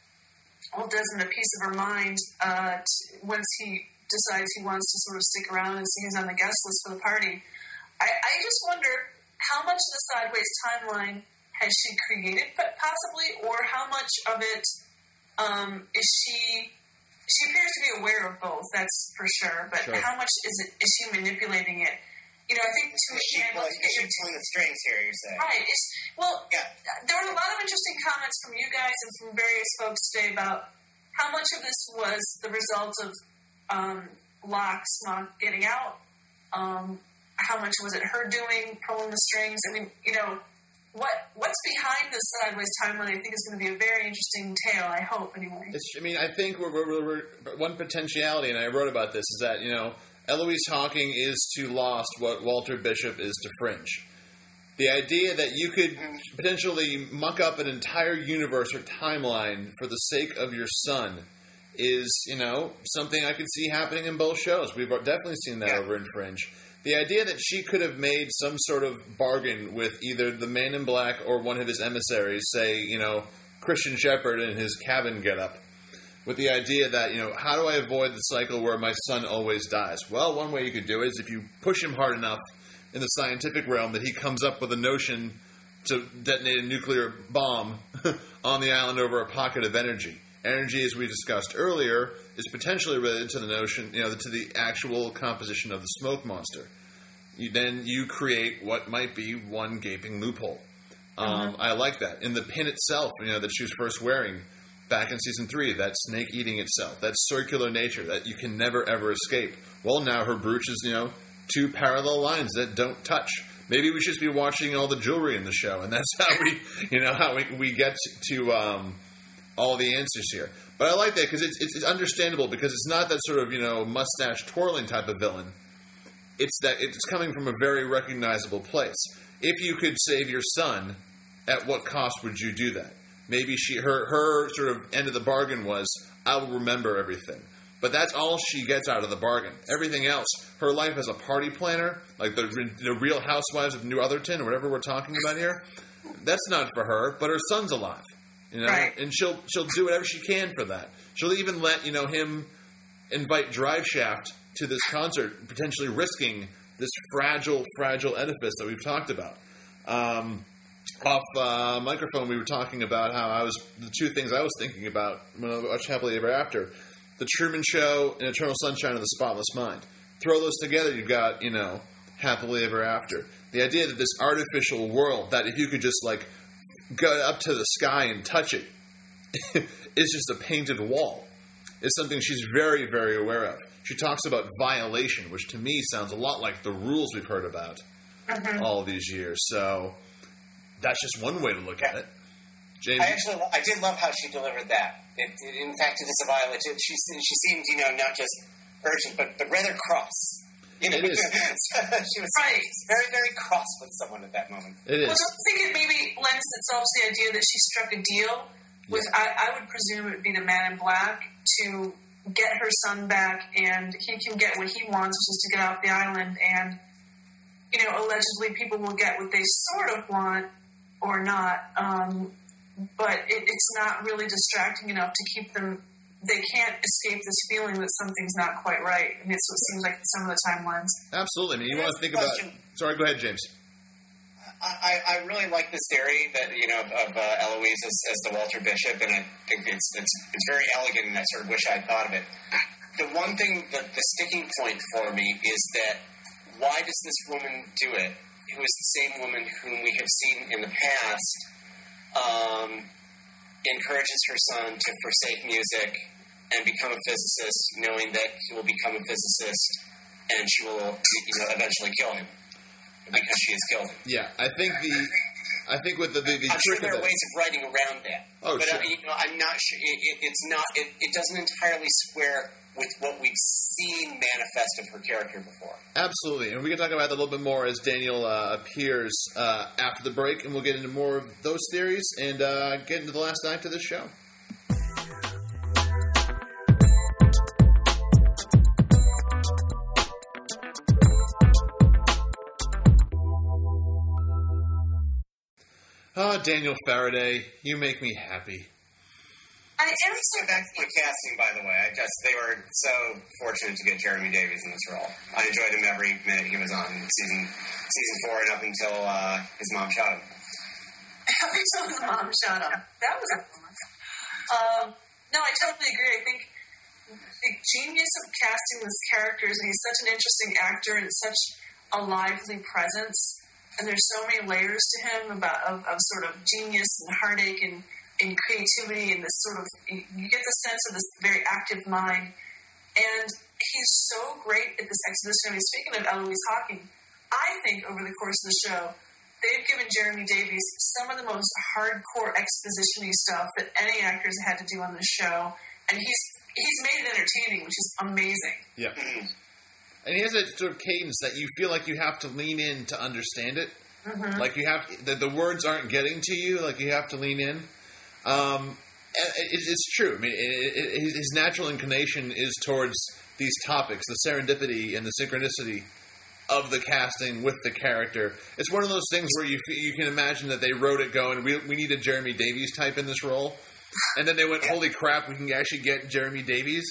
old Desmond a piece of her mind uh, t- once he decides he wants to sort of stick around and see who's on the guest list for the party. I, I just wonder how much of the Sideways timeline has she created, possibly, or how much of it um, is she... She appears to be aware of both, that's for sure, but Sure. how much is it? Is she manipulating it? You know, I think to Is she, me, well, is she pulling the strings here, you're saying? right. It's, well, Yeah. there were a lot of interesting comments from you guys and from various folks today about how much of this was the result of um, Locke, Smock getting out, um, how much was it her doing, pulling the strings? I mean, you know, what what's behind this Sideways timeline? I think is going to be a very interesting tale. I hope, anyway. It's, I mean, I think we're, we're, we're, one potentiality, and I wrote about this, is that, you know, Eloise Hawking is to Lost what Walter Bishop is to Fringe. The idea that you could potentially muck up an entire universe or timeline for the sake of your son is, you know, something I could see happening in both shows. We've definitely seen that yeah. over in Fringe. The idea that she could have made some sort of bargain with either the Man in Black or one of his emissaries, say, you know, Christian Shepherd in his cabin getup, with the idea that, you know, how do I avoid the cycle where my son always dies? Well, one way you could do it is if you push him hard enough in the scientific realm that he comes up with a notion to detonate a nuclear bomb on the island over a pocket of energy. Energy, as we discussed earlier, is potentially related to the notion, you know, to the actual composition of the smoke monster. You, then you create what might be one gaping loophole. Um, mm-hmm. I like that. In the pin itself, you know, that she was first wearing back in season three, that snake eating itself, that circular nature that you can never ever escape. Well, now her brooch is, you know, two parallel lines that don't touch. Maybe we should be watching all the jewelry in the show, and that's how we, you know, how we, we get to um, all the answers here. But I like that because it's, it's it's understandable because it's not that sort of, you know, mustache twirling type of villain. It's that it's coming from a very recognizable place. If you could save your son, at what cost would you do that? Maybe she her her sort of end of the bargain was, I will remember everything. But that's all she gets out of the bargain. Everything else, her life as a party planner, like the, the Real Housewives of New Otherton or whatever we're talking about here, that's not for her, but her son's alive. You know, right. And she'll she'll do whatever she can for that. She'll even let, you know, him invite Drive Shaft to this concert, potentially risking this fragile, fragile edifice that we've talked about. Um, off uh, microphone, we were talking about how I was the two things I was thinking about when I watched Happily Ever After: The Truman Show and Eternal Sunshine of the Spotless Mind. Throw those together, you've got, you know, Happily Ever After. The idea that this artificial world, that if you could just like go up to the sky and touch it, it's just a painted wall, is something she's very, very aware of. She talks about violation, which to me sounds a lot like the rules we've heard about mm-hmm. all these years. So that's just one way to look at it. James, I actually, I did love how she delivered that. It, it, in fact, it is a violation. She, she seemed, you know, not just urgent, but, but rather cross. You know, it is. She was right. very, very cross with someone at that moment. It is. Well, don't think it maybe lends itself to the idea that she struck a deal with, yeah. I, I would presume it would be the Man in Black, to get her son back, and he can get what he wants, which is to get off the island, and, you know, allegedly people will get what they sort of want or not, um, but it, it's not really distracting enough to keep them. They can't escape this feeling that something's not quite right, and it's what seems like some of the timelines. Absolutely. I mean, you want to think about... Sorry, go ahead, James. I, I really like this theory that, you know, of uh, Eloise as, as the Walter Bishop, and I think it's, it's it's very elegant, and I sort of wish I had thought of it. The one thing, that the sticking point for me is that why does this woman do it, who is the same woman whom we have seen in the past, um, encourages her son to forsake music and become a physicist, knowing that he will become a physicist and she will, you know, eventually kill him because she has killed him. Yeah, I think the, I think with the, the, the I'm sure there are that, ways of writing around that. Oh, but, sure. Uh, you know, I'm not sure. It, it, it's not. It, it doesn't entirely square with what we've seen manifest of her character before. Absolutely, and we can talk about that a little bit more as Daniel uh, appears uh, after the break, and we'll get into more of those theories and uh, get into the last act of this show. Oh, Daniel Faraday, you make me happy. I am so excellent casting, by the way. I just they were so fortunate to get Jeremy Davies in this role. I enjoyed him every minute he was on season season four and up until uh, his mom shot him. Up until his mom shot him. That was a fun. Um, no, I totally agree. I think the genius of casting these characters, and he's such an interesting actor and such a lively presence. And there's so many layers to him about of, of sort of genius and heartache and, and creativity and this sort of, you get the sense of this very active mind. And he's so great at this exposition. I mean, speaking of Eloise Hawking, I think over the course of the show, they've given Jeremy Davies some of the most hardcore exposition-y stuff that any actors had to do on the show, and he's he's made it entertaining, which is amazing. Yeah. And he has that sort of cadence that you feel like you have to lean in to understand it. Mm-hmm. Like you have, the, the words aren't getting to you, like you have to lean in. Um, it, it's true. I mean, it, it, his natural inclination is towards these topics, the serendipity and the synchronicity of the casting with the character. It's one of those things where you you can imagine that they wrote it going, we, we need a Jeremy Davies type in this role. And then they went, holy crap, we can actually get Jeremy Davies.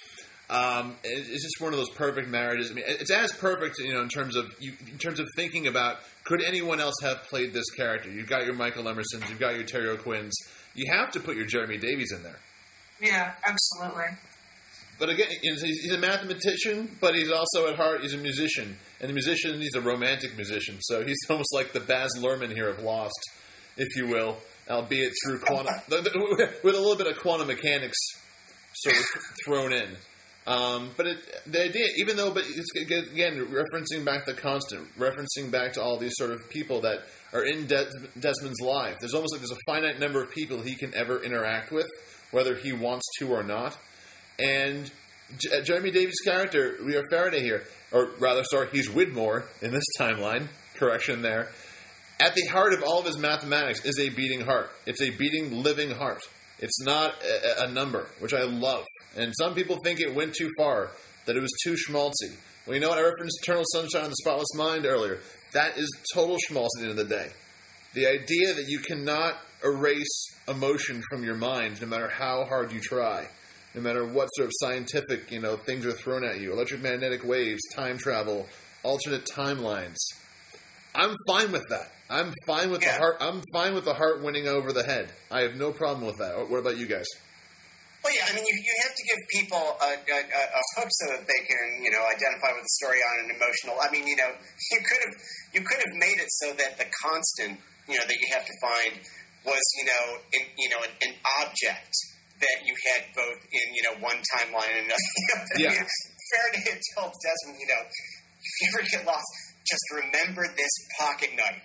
Um, it, it's just one of those perfect marriages. I mean, it's as perfect, you know, in terms of you, in terms of thinking about, could anyone else have played this character? You've got your Michael Emersons, you've got your Terry O'Quinns. You have to put your Jeremy Davies in there. Yeah, absolutely. But again, he's he's a mathematician, but he's also at heart, he's a musician. And the musician, he's a romantic musician. So he's almost like the Baz Luhrmann here of Lost, if you will, albeit through quantum, with a little bit of quantum mechanics sort of thrown in. Um, but it, the idea, even though, but it's, again, referencing back the constant, referencing back to all these sort of people that are in Des- Desmond's life. There's almost like there's a finite number of people he can ever interact with, whether he wants to or not. And J- Jeremy Davies' character, we are Faraday here, or rather, sorry, he's Widmore in this timeline. Correction there. At the heart of all of his mathematics is a beating heart. It's a beating, living heart. It's not a, a number, which I love. And some people think it went too far, that it was too schmaltzy. Well, you know what? I referenced Eternal Sunshine of the Spotless Mind earlier. That is total schmaltz at the end of the day. The idea that you cannot erase emotion from your mind, no matter how hard you try, no matter what sort of scientific, you know, things are thrown at you, electromagnetic waves, time travel, alternate timelines. I'm fine with that. I'm fine with yeah. the heart. I'm fine with the heart winning over the head. I have no problem with that. What about you guys? Well, yeah, I mean, you, you have to give people a, a, a hook so that they can, you know, identify with the story on an emotional. I mean, you know, you could have you could have made it so that the constant, you know, that you have to find was, you know, in, you know, an, an object that you had both in, you know, one timeline and another. You know, yeah. I mean, Faraday had told Desmond, you know, if you ever get lost, just remember this pocket knife.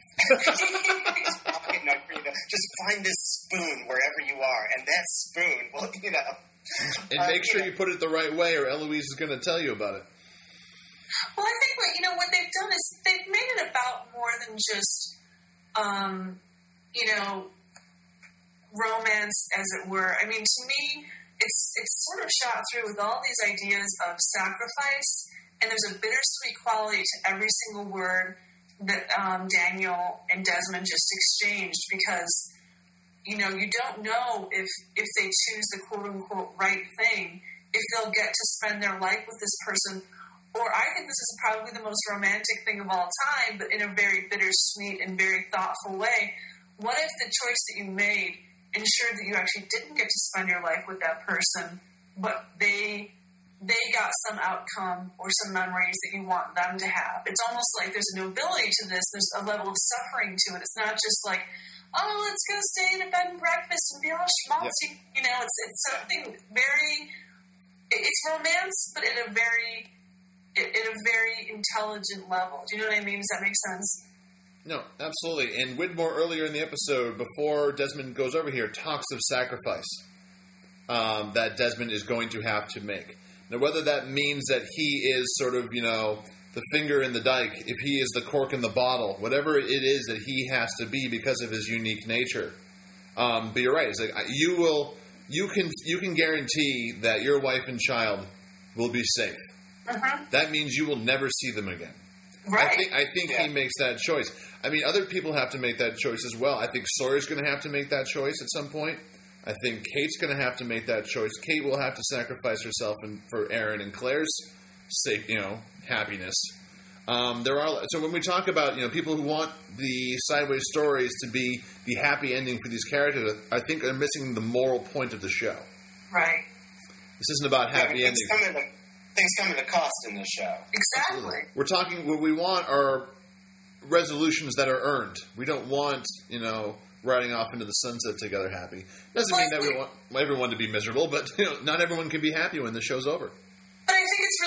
This pocket knife, you know, just find this spoon wherever you are, and that spoon, well, you know. And uh, make sure you, know, you put it the right way, or Eloise is going to tell you about it. Well, I think what you know what they've done is they've made it about more than just, um, you know, romance, as it were. I mean, to me, it's it's sort of shot through with all these ideas of sacrifice. And there's a bittersweet quality to every single word that um, Daniel and Desmond just exchanged because, you know, you don't know if, if they choose the quote-unquote right thing, if they'll get to spend their life with this person. Or I think this is probably the most romantic thing of all time, but in a very bittersweet and very thoughtful way. What if the choice that you made ensured that you actually didn't get to spend your life with that person, but they... they got some outcome or some memories that you want them to have. It's almost like there's a nobility to this. There's a level of suffering to it. It's not just like, oh, let's go stay in a bed and breakfast and be all schmaltzy. Yep. You know, it's it's something very, it's romance, but at a very, at a very intelligent level. Do you know what I mean? Does that make sense? No, absolutely. And Widmore earlier in the episode, before Desmond goes over here, talks of sacrifice um, that Desmond is going to have to make. Now, whether that means that he is sort of, you know, the finger in the dike, if he is the cork in the bottle, whatever it is that he has to be because of his unique nature. Um, but you're right. It's like you will, you can, you can guarantee that your wife and child will be safe. Uh-huh. That means you will never see them again. Right. I think, I think yeah. he makes that choice. I mean, other people have to make that choice as well. I think Sawyer's going to have to make that choice at some point. I think Kate's going to have to make that choice. Kate will have to sacrifice herself in, for Aaron and Claire's sake, you know, happiness. Um, there are so when we talk about, you know, people who want the sideways stories to be the happy ending for these characters, I think they're missing the moral point of the show. Right. This isn't about happy yeah, endings. Come at a, things come at a cost in this show. Exactly. Absolutely. We're talking. What we want are resolutions that are earned. We don't want, you know, riding off into the sunset together happy. Doesn't mean that we want everyone to be miserable, but you know, not everyone can be happy when the show's over. But I think it's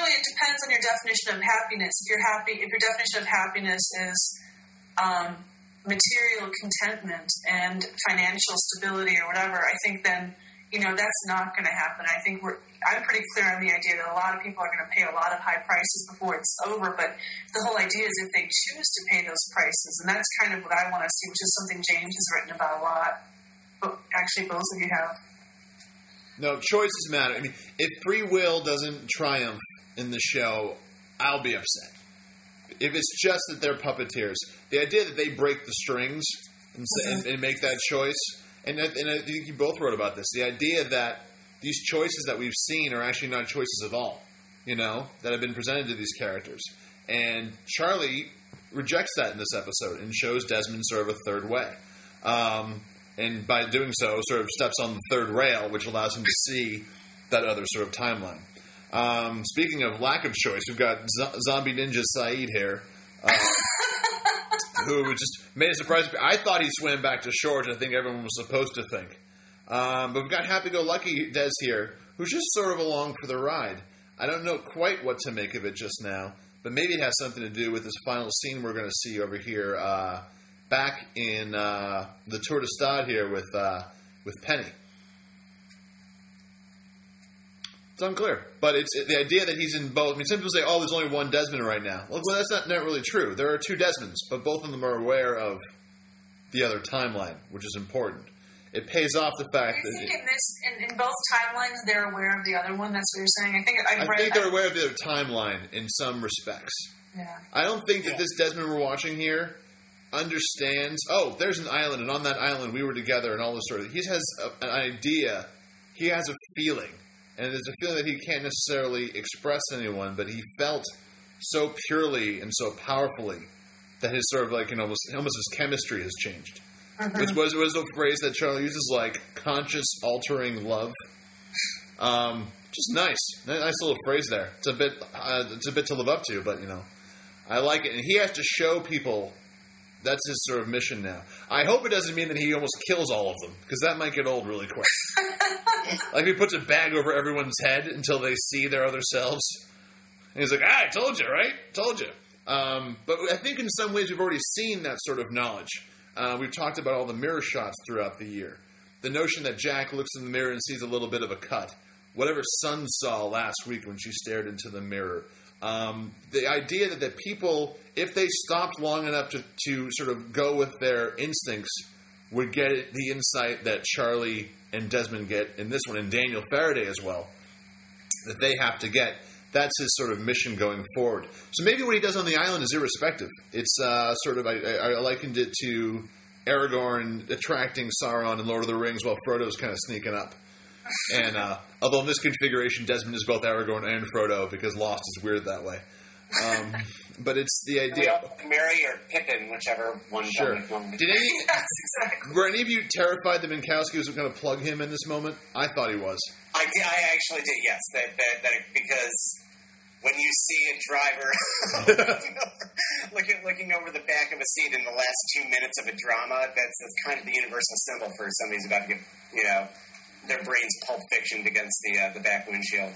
really, it depends on your definition of happiness. If you're happy, if your definition of happiness is um, material contentment and financial stability or whatever, I think then, you know, that's not going to happen. I think we're, I'm pretty clear on the idea that a lot of people are going to pay a lot of high prices before it's over, but the whole idea is if they choose to pay those prices, and that's kind of what I want to see, which is something James has written about a lot. But actually, both of you have. No, choices matter. I mean, if free will doesn't triumph in the show, I'll be upset. If it's just that they're puppeteers, the idea that they break the strings and, mm-hmm. and, and make that choice, and, and I think you both wrote about this, the idea that these choices that we've seen are actually not choices at all, you know, that have been presented to these characters. And Charlie rejects that in this episode and shows Desmond sort of a third way. Um, and by doing so, sort of steps on the third rail, which allows him to see that other sort of timeline. Um, speaking of lack of choice, we've got Z- Zombie Ninja Saeed here, uh, who just made a surprise. I thought he swam back to shore, which I think everyone was supposed to think. Um, but we've got Happy-Go-Lucky Des here, who's just sort of along for the ride. I don't know quite what to make of it just now, but maybe it has something to do with this final scene we're going to see over here, uh, back in uh, the Tour de Stade here with uh, with Penny. It's unclear, but it's it, the idea that he's in both. I mean, some people say, "Oh, there's only one Desmond right now." Well, well that's not, not really true. There are two Desmonds, but both of them are aware of the other timeline, which is important. It pays off the fact that... I think it, in this, in, in both timelines, they're aware of the other one. That's what you're saying. I think I've I read, think they're I, aware of the other timeline in some respects. Yeah. I don't think that yeah. this Desmond we're watching here understands, oh, there's an island, and on that island we were together, and all this sort of... He has a, an idea. He has a feeling. And there's a feeling that he can't necessarily express to anyone, but he felt so purely and so powerfully that his sort of like, you know, almost, almost his chemistry has changed. Mm-hmm. Which was was a phrase that Charlie uses, like conscious altering love. Um, just nice, nice little phrase there. It's a bit, uh, it's a bit to live up to, but you know, I like it. And he has to show people that's his sort of mission now. I hope it doesn't mean that he almost kills all of them, because that might get old really quick. Like he puts a bag over everyone's head until they see their other selves. And he's like, ah, I told you, right? Told you. Um, but I think in some ways we've already seen that sort of knowledge. Uh, we've talked about all the mirror shots throughout the year. The notion that Jack looks in the mirror and sees a little bit of a cut. Whatever Sun saw last week when she stared into the mirror. Um, the idea that, that people, if they stopped long enough to, to sort of go with their instincts, would get the insight that Charlie and Desmond get in this one, and Daniel Faraday as well, that they have to get. That's his sort of mission going forward. So maybe what he does on the island is irrespective. It's uh, sort of, I, I likened it to Aragorn attracting Sauron in Lord of the Rings while Frodo's kind of sneaking up. And uh, although in this configuration, Desmond is both Aragorn and Frodo, because Lost is weird that way. Um, but it's the idea. Merry or Pippin, whichever one. Sure. Did any, yes, exactly. Were any of you terrified that Minkowski was going to plug him in this moment? I thought he was. I did, I actually did, yes. That, that, that because when you see a driver looking, over, looking, looking over the back of a seat in the last two minutes of a drama, that's, that's kind of the universal symbol for somebody who's about to get, you know, their brains Pulp Fictioned against the uh, the back windshield.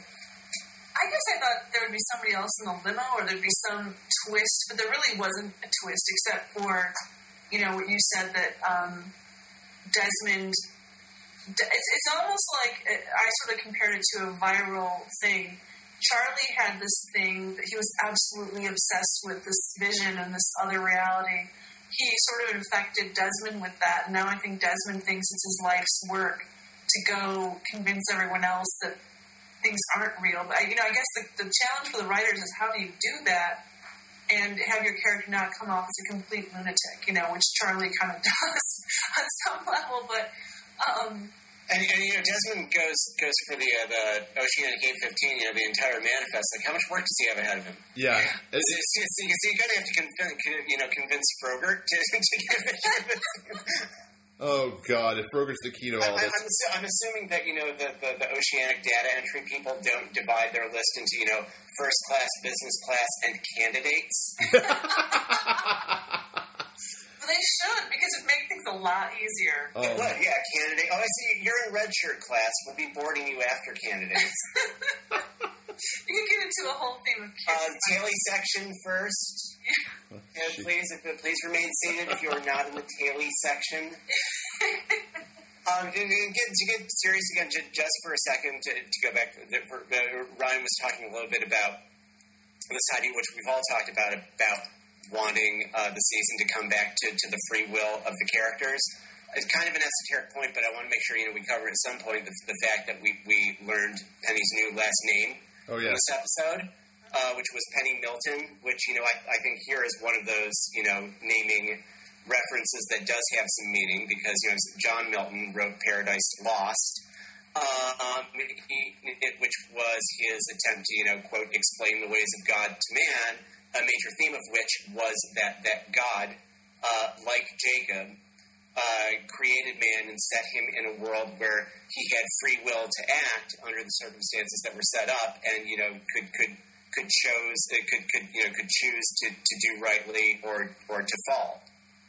I guess I thought there would be somebody else in the limo, or there'd be some twist, but there really wasn't a twist, except for, you know, what you said that um, Desmond... It's, it's almost like, I sort of compared it to a viral thing. Charlie had this thing that he was absolutely obsessed with, this vision and this other reality. He sort of infected Desmond with that, and now I think Desmond thinks it's his life's work to go convince everyone else that things aren't real. But, you know, I guess the, the challenge for the writers is how do you do that and have your character not come off as a complete lunatic, you know, which Charlie kind of does on some level, but... Um, and, and, you know, Desmond goes goes for the uh, the Oceanic eight fifteen, you know, the entire manifest. Like, how much work does he have ahead of him? Yeah. So, so, so you're going to have to convince, you know, convince Frogurt to, to give it... Oh, God, if Frogurt's the key to all I, this. I'm, assu- I'm assuming that, you know, the, the, the Oceanic data entry people don't divide their list into, you know, first class, business class, and candidates. Well, they should, because it makes things a lot easier. Oh. It would, yeah, candidate. Oh, I see, you're in red shirt class. We'll be boarding you after candidates. You can get into into a whole theme of Uh, kids. Taily section first. Oh, And shit. please, if, please remain seated if you are not in the Taily section. Um, to, get, to get serious again, just, just for a second, to, to go back, to, for, uh, Ryan was talking a little bit about this idea, which we've all talked about, about wanting uh, the season to come back to, to the free will of the characters. It's kind of an esoteric point, but I want to make sure you know we cover at some point the, the fact that we, we learned Penny's new last name Oh, in yes. this episode, uh, which was Penny Milton, which, you know, I, I think here is one of those, you know, naming references that does have some meaning because, you know, John Milton wrote Paradise Lost, um, he, it, which was his attempt to, you know, quote, explain the ways of God to man, a major theme of which was that, that God, uh, like Jacob, Uh, created man and set him in a world where he had free will to act under the circumstances that were set up, and you know could could could chose uh, could could you know could choose to, to do rightly or or to fall.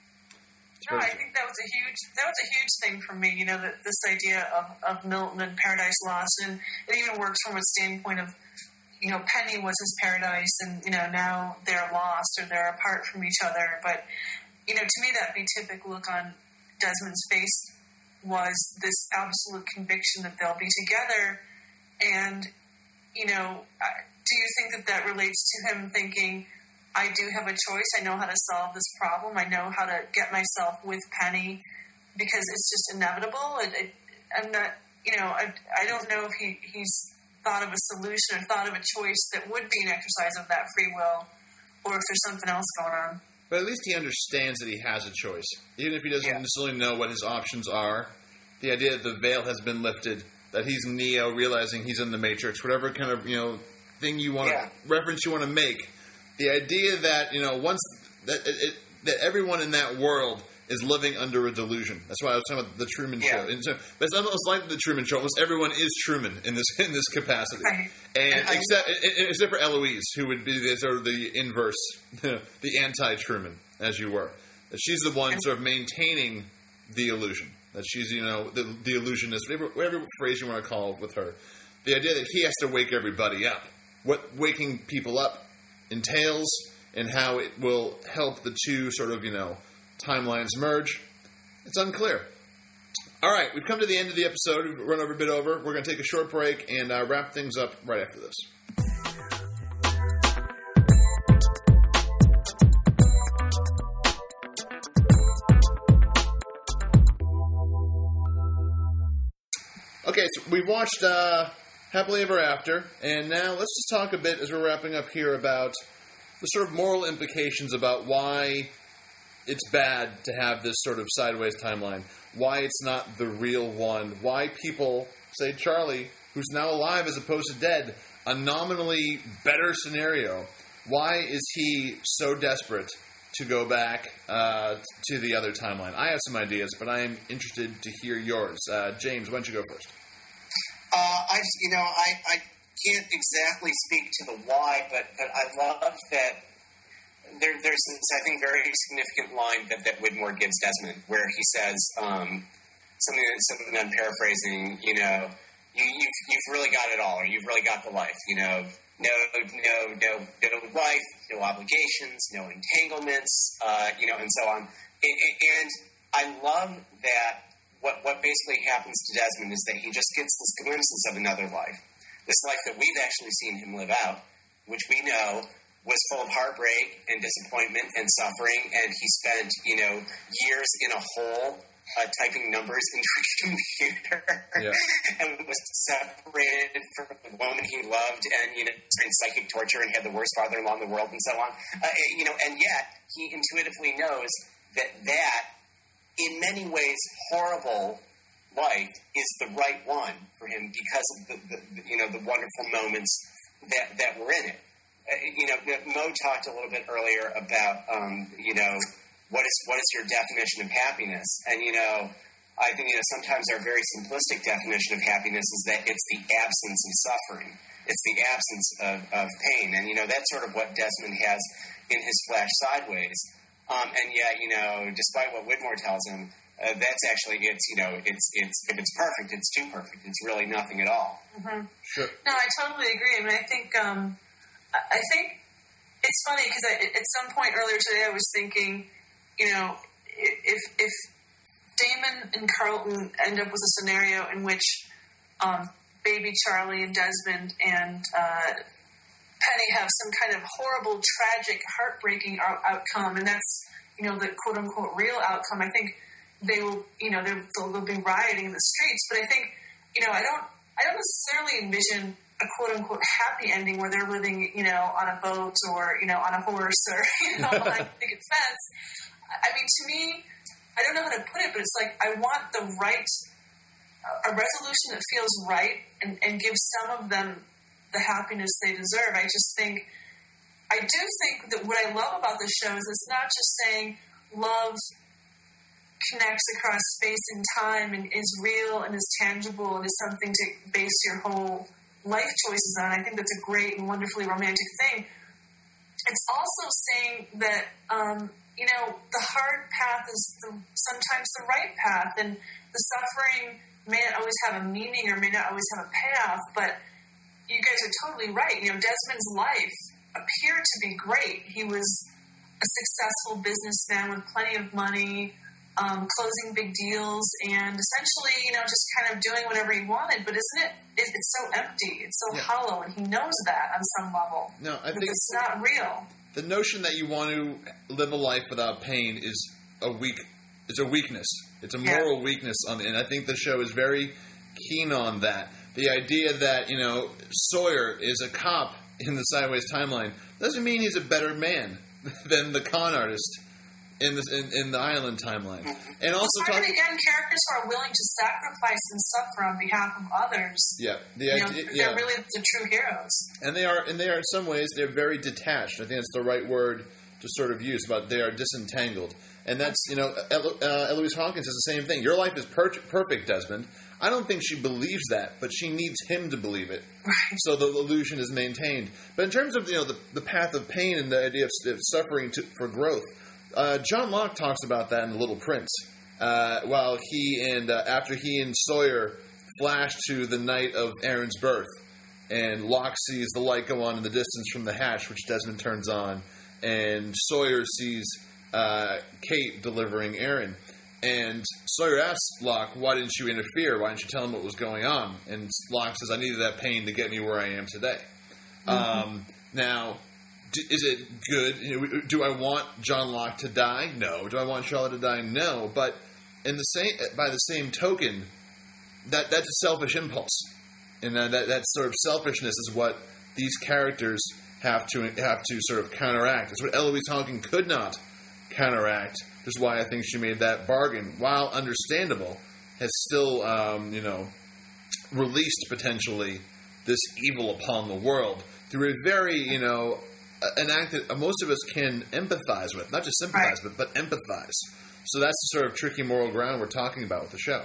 No, I think that was a huge that was a huge thing for me. You know, that this idea of, of Milton and Paradise Lost, and it even works from a standpoint of, you know, Penny was his paradise, and you know now they're lost or they're apart from each other. But you know, to me, that beatific look on Desmond's face was this absolute conviction that they'll be together. And, you know, do you think that that relates to him thinking, I do have a choice, I know how to solve this problem, I know how to get myself with Penny, because it's just inevitable? It, it, I'm not, you know, I, I don't know if he, he's thought of a solution or thought of a choice that would be an exercise of that free will, or if there's something else going on. But at least he understands that he has a choice. Even if he doesn't Yeah. necessarily know what his options are, the idea that the veil has been lifted, that he's Neo realizing he's in the Matrix, whatever kind of, you know, thing you want Yeah. to, reference you want to make, the idea that, you know, once, that it, it, that everyone in that world is living under a delusion. That's why I was talking about the Truman Yeah. Show. And so, but it's almost like the Truman Show. Almost everyone is Truman in this in this capacity, Right. and, And I- except except for Eloise, who would be the sort of the inverse, the anti-Truman, as you were. That she's the one sort of maintaining the illusion. That she's, you know, the, the illusionist, whatever, whatever phrase you want to call it with her. The idea that he has to wake everybody up. What waking people up entails and how it will help the two sort of, you know, timelines merge, it's unclear. All right, we've come to the end of the episode. We've run over a bit over. We're going to take a short break and uh, wrap things up right after this. Okay, so we've watched uh, Happily Ever After, and now let's just talk a bit as we're wrapping up here about the sort of moral implications about why it's bad to have this sort of sideways timeline, why it's not the real one, why people say Charlie, who's now alive as opposed to dead, a nominally better scenario, why is he so desperate to go back uh, to the other timeline? I have some ideas, but I am interested to hear yours. Uh, James, why don't you go first? Uh, I just, you know, I, I can't exactly speak to the why, but, but I love that there, there's this, I think, very significant line that, that Widmore gives Desmond, where he says um, something, something I'm paraphrasing, you know, you, you've, you've really got it all, or you've really got the life, you know, no, no, no, no wife, no obligations, no entanglements, uh, you know, and so on. And, and I love that what, what basically happens to Desmond is that he just gets these glimpses of another life, this life that we've actually seen him live out, which we know was full of heartbreak and disappointment and suffering, and he spent, you know, years in a hole uh, typing numbers into a computer, Yeah. and was separated from the woman he loved, and, you know, experienced psychic torture and had the worst father-in-law in the world, and so on. Uh, you know, and yet he intuitively knows that that, in many ways, horrible life is the right one for him because of the, the, the you know, the wonderful moments that that were in it. Uh, you know, Mo talked a little bit earlier about, um, you know, what is what is your definition of happiness? And, you know, I think, you know, sometimes our very simplistic definition of happiness is that it's the absence of suffering. It's the absence of, of pain. And, you know, that's sort of what Desmond has in his Flash Sideways. Um, and yet, you know, despite what Widmore tells him, uh, that's actually, it's, you know, it's, it's, if it's perfect, it's too perfect. It's really nothing at all. Mm-hmm. Sure. No, I totally agree. I mean, I think, um, I think it's funny because at some point earlier today I was thinking, you know, if if Damon and Carlton end up with a scenario in which um, baby Charlie and Desmond and uh, Penny have some kind of horrible, tragic, heartbreaking out- outcome, and that's, you know, the quote-unquote real outcome, I think they will, you know, they'll, they'll be rioting in the streets. But I think, you know, I don't, I don't necessarily envision a quote-unquote happy ending where they're living, you know, on a boat or, you know, on a horse or, you know, on a picket fence. I mean, to me, I don't know how to put it, but it's like I want the right, a resolution that feels right and, and gives some of them the happiness they deserve. I just think, I do think that what I love about this show is it's not just saying love connects across space and time and is real and is tangible and is something to base your whole life choices on. I think that's a great and wonderfully romantic thing. It's also saying that, um, you know, the hard path is the, sometimes the right path, and the suffering may not always have a meaning or may not always have a payoff, but you guys are totally right. You know, Desmond's life appeared to be great. He was a successful businessman with plenty of money, um, closing big deals, and essentially, you know, just kind of doing whatever he wanted. But isn't it, it it's so empty, it's so yeah. hollow, and he knows that on some level. No, I think it's not real. The notion that you want to live a life without pain is a weak, it's a weakness. It's a moral yeah. weakness, on, and I think the show is very keen on that. The idea that, you know, Sawyer is a cop in the Sideways timeline doesn't mean he's a better man than the con artist in the in, in the Island timeline. And also, well, talk- again, characters who are willing to sacrifice and suffer on behalf of others. Yeah, the you idea, know, they're yeah. really the true heroes. And they are, and they are in some ways they're very detached. I think that's the right word to sort of use. But they are disentangled, and that's, you know, Elo- uh, Eloise Hawkins says the same thing. Your life is per- perfect, Desmond. I don't think she believes that, but she needs him to believe it. Right. So the illusion is maintained. But in terms of, you know, the, the path of pain and the idea of, of suffering to, for growth, uh, John Locke talks about that in The Little Prince. Uh, while he and uh, after he and Sawyer flash to the night of Aaron's birth, and Locke sees the light go on in the distance from the hatch, which Desmond turns on, and Sawyer sees uh, Kate delivering Aaron. And Sawyer asks Locke, why didn't you interfere? Why didn't you tell him what was going on? And Locke says, I needed that pain to get me where I am today. Mm-hmm. Um, now, d- is it good? You know, do I want John Locke to die? No. Do I want Charlotte to die? No. But in the same, by the same token, that that's a selfish impulse. And that, that, that sort of selfishness is what these characters have to have to sort of counteract. It's what Eloise Hawkins could not counteract. Which is why I think she made that bargain, while understandable, has still, um, you know, released potentially this evil upon the world through a very, you know, an act that most of us can empathize with. Not just sympathize, right. but, but empathize. So that's the sort of tricky moral ground we're talking about with the show.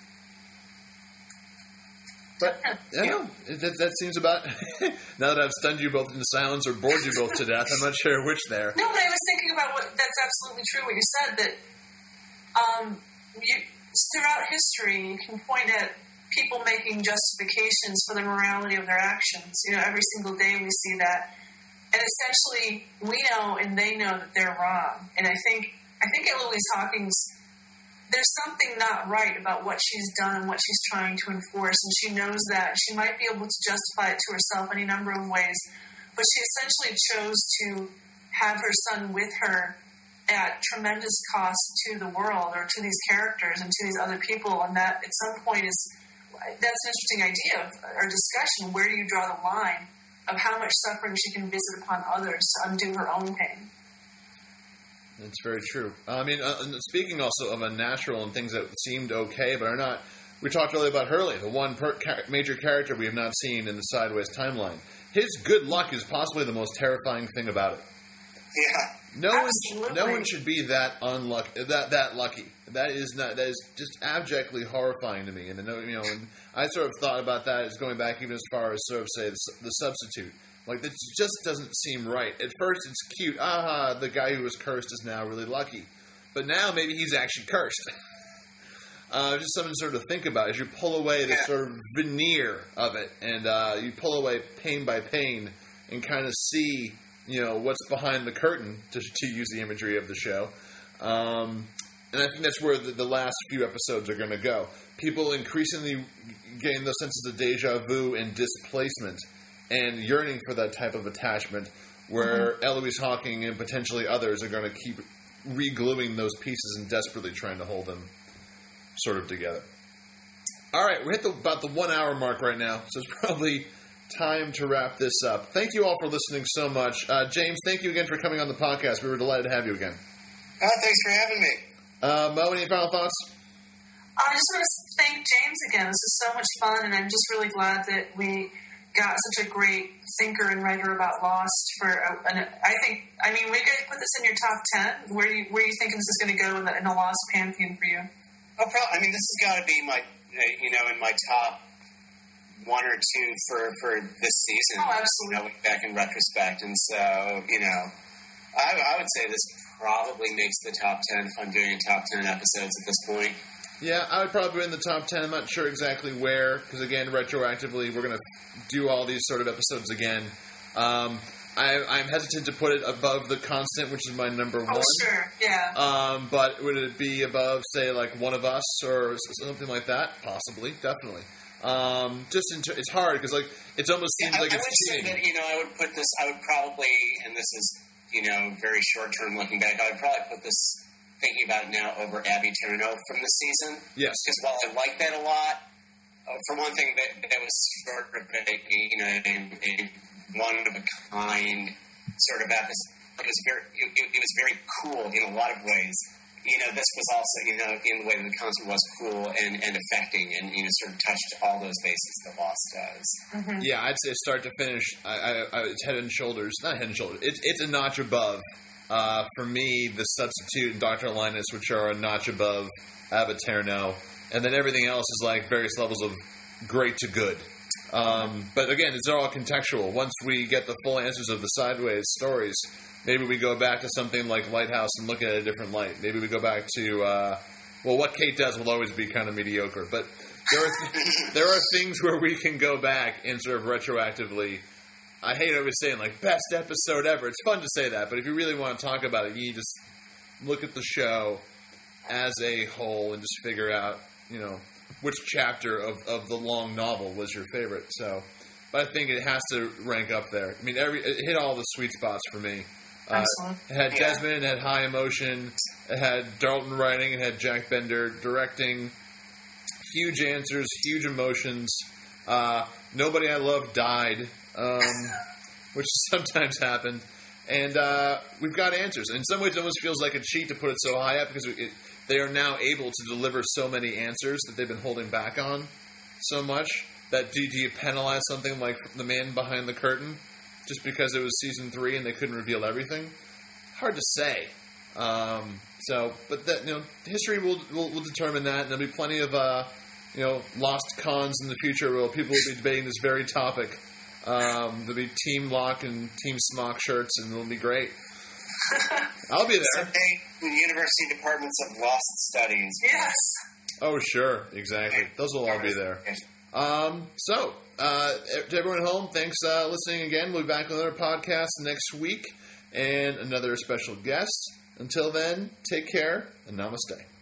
But, yeah, no, that, that seems about... now that I've stunned you both into silence or bored you both to death, I'm not sure which there. No, but I was thinking about what... That's absolutely true what you said, that um, you, throughout history, you can point at people making justifications for the morality of their actions. You know, every single day we see that. And essentially, we know and they know that they're wrong. And I think, I think Eloise Hawkins... there's something not right about what she's done and what she's trying to enforce, and she knows that. She might be able to justify it to herself any number of ways, but she essentially chose to have her son with her at tremendous cost to the world or to these characters and to these other people, and that at some point is, that's an interesting idea of, or discussion. Where do you draw the line of how much suffering she can visit upon others to undo her own pain? That's very true. I mean, uh, speaking also of unnatural and things that seemed okay but are not, we talked earlier about Hurley, the one per- char- major character we have not seen in the Sideways timeline. His good luck is possibly the most terrifying thing about it. Yeah, no one, no one should be that unlucky, that that lucky. That is not. That is just abjectly horrifying to me. And you know, and I sort of thought about that as going back even as far as sort of say the, the Substitute. Like, that just doesn't seem right. At first, it's cute. Aha, the guy who was cursed is now really lucky. But now, maybe he's actually cursed. uh, just something to sort of think about as you pull away the sort of veneer of it, and uh, you pull away pain by pain, and kind of see, you know, what's behind the curtain, to, to use the imagery of the show. Um, and I think that's where the, the last few episodes are going to go. People increasingly getting those senses of deja vu and displacement and yearning for that type of attachment, where mm-hmm. Eloise Hawking and potentially others are going to keep re-gluing those pieces and desperately trying to hold them sort of together. All right, we're at the, about the one-hour mark right now, so it's probably time to wrap this up. Thank you all for listening so much. Uh, James, thank you again for coming on the podcast. We were delighted to have you again. Oh, thanks for having me. Uh, Mo, any final thoughts? I just want to thank James again. This is so much fun, and I'm just really glad that we got such a great thinker and writer about Lost. For a, an, I think, I mean, we could put this in your top ten. Where do you, where are you thinking this is going to go in the, in the Lost pantheon for you? Oh, probably. I mean, this has got to be my, you know, in my top one or two for, for this season. Oh, absolutely. You know, back in retrospect, and so you know, I, I would say this probably makes the top ten if I'm doing top ten episodes at this point. Yeah, I would probably be in the top ten. I'm not sure exactly where, because again, retroactively, we're going to do all these sort of episodes again. Um, I, I'm hesitant to put it above The Constant, which is my number one. Oh, sure, yeah. Um, but would it be above, say, like One of Us or something like that? Possibly, definitely. Um, just in ter- it's hard because like it almost seems yeah, like I, it's I would cheating. say that, you know, I would put this. I would probably, and this is, you know, very short term looking back. I would probably put this, thinking about it now, over Abby Turno from this season. Yes, because while I like that a lot, uh, for one thing, that that was sort of a, you know, a, a one of a kind sort of episode. It was very, it, it was very cool in a lot of ways. You know, this was also, you know, in the way that The Constant was cool and, and affecting, and, you know, sort of touched all those bases that Lost does. Mm-hmm. Yeah, I'd say start to finish, I, I, I, it's head and shoulders, not head and shoulders, it's, it's a notch above. Uh, for me, The Substitute and Doctor Linus, which are a notch above Abbott Terno, and then everything else is like various levels of great to good. Um, but again, it's all contextual. Once we get the full answers of the sideways stories, maybe we go back to something like Lighthouse and look at it a different light. Maybe we go back to, uh, well, what Kate does will always be kind of mediocre. But there are th- there are things where we can go back and sort of retroactively. I hate always saying, like, best episode ever. It's fun to say that, but if you really want to talk about it, you just look at the show as a whole and just figure out, you know, which chapter of, of the long novel was your favorite. So, but I think it has to rank up there. I mean, every it hit all the sweet spots for me. Uh, it had yeah. Desmond, it had high emotion, it had Dalton writing, it had Jack Bender directing. Huge answers, huge emotions. Uh, nobody I love died, um, which sometimes happened. And uh, we've got answers. In some ways, it almost feels like a cheat to put it so high up because it, they are now able to deliver so many answers that they've been holding back on so much that do, do you penalize something like The Man Behind the Curtain just because it was season three and they couldn't reveal everything? Hard to say. Um, so, but that, you know, history will, will will determine that, and there'll be plenty of uh, you know, lost cons in the future where people will be debating this very topic. Um, there'll be Team Lock and Team Smock shirts, and it'll be great. I'll be there. Someday, the University Departments of Lost Studies. Yes. Oh, sure. Exactly. Those will all be there. Um, so, uh, to everyone at home, thanks for uh, listening again. We'll be back with another podcast next week and another special guest. Until then, take care and namaste.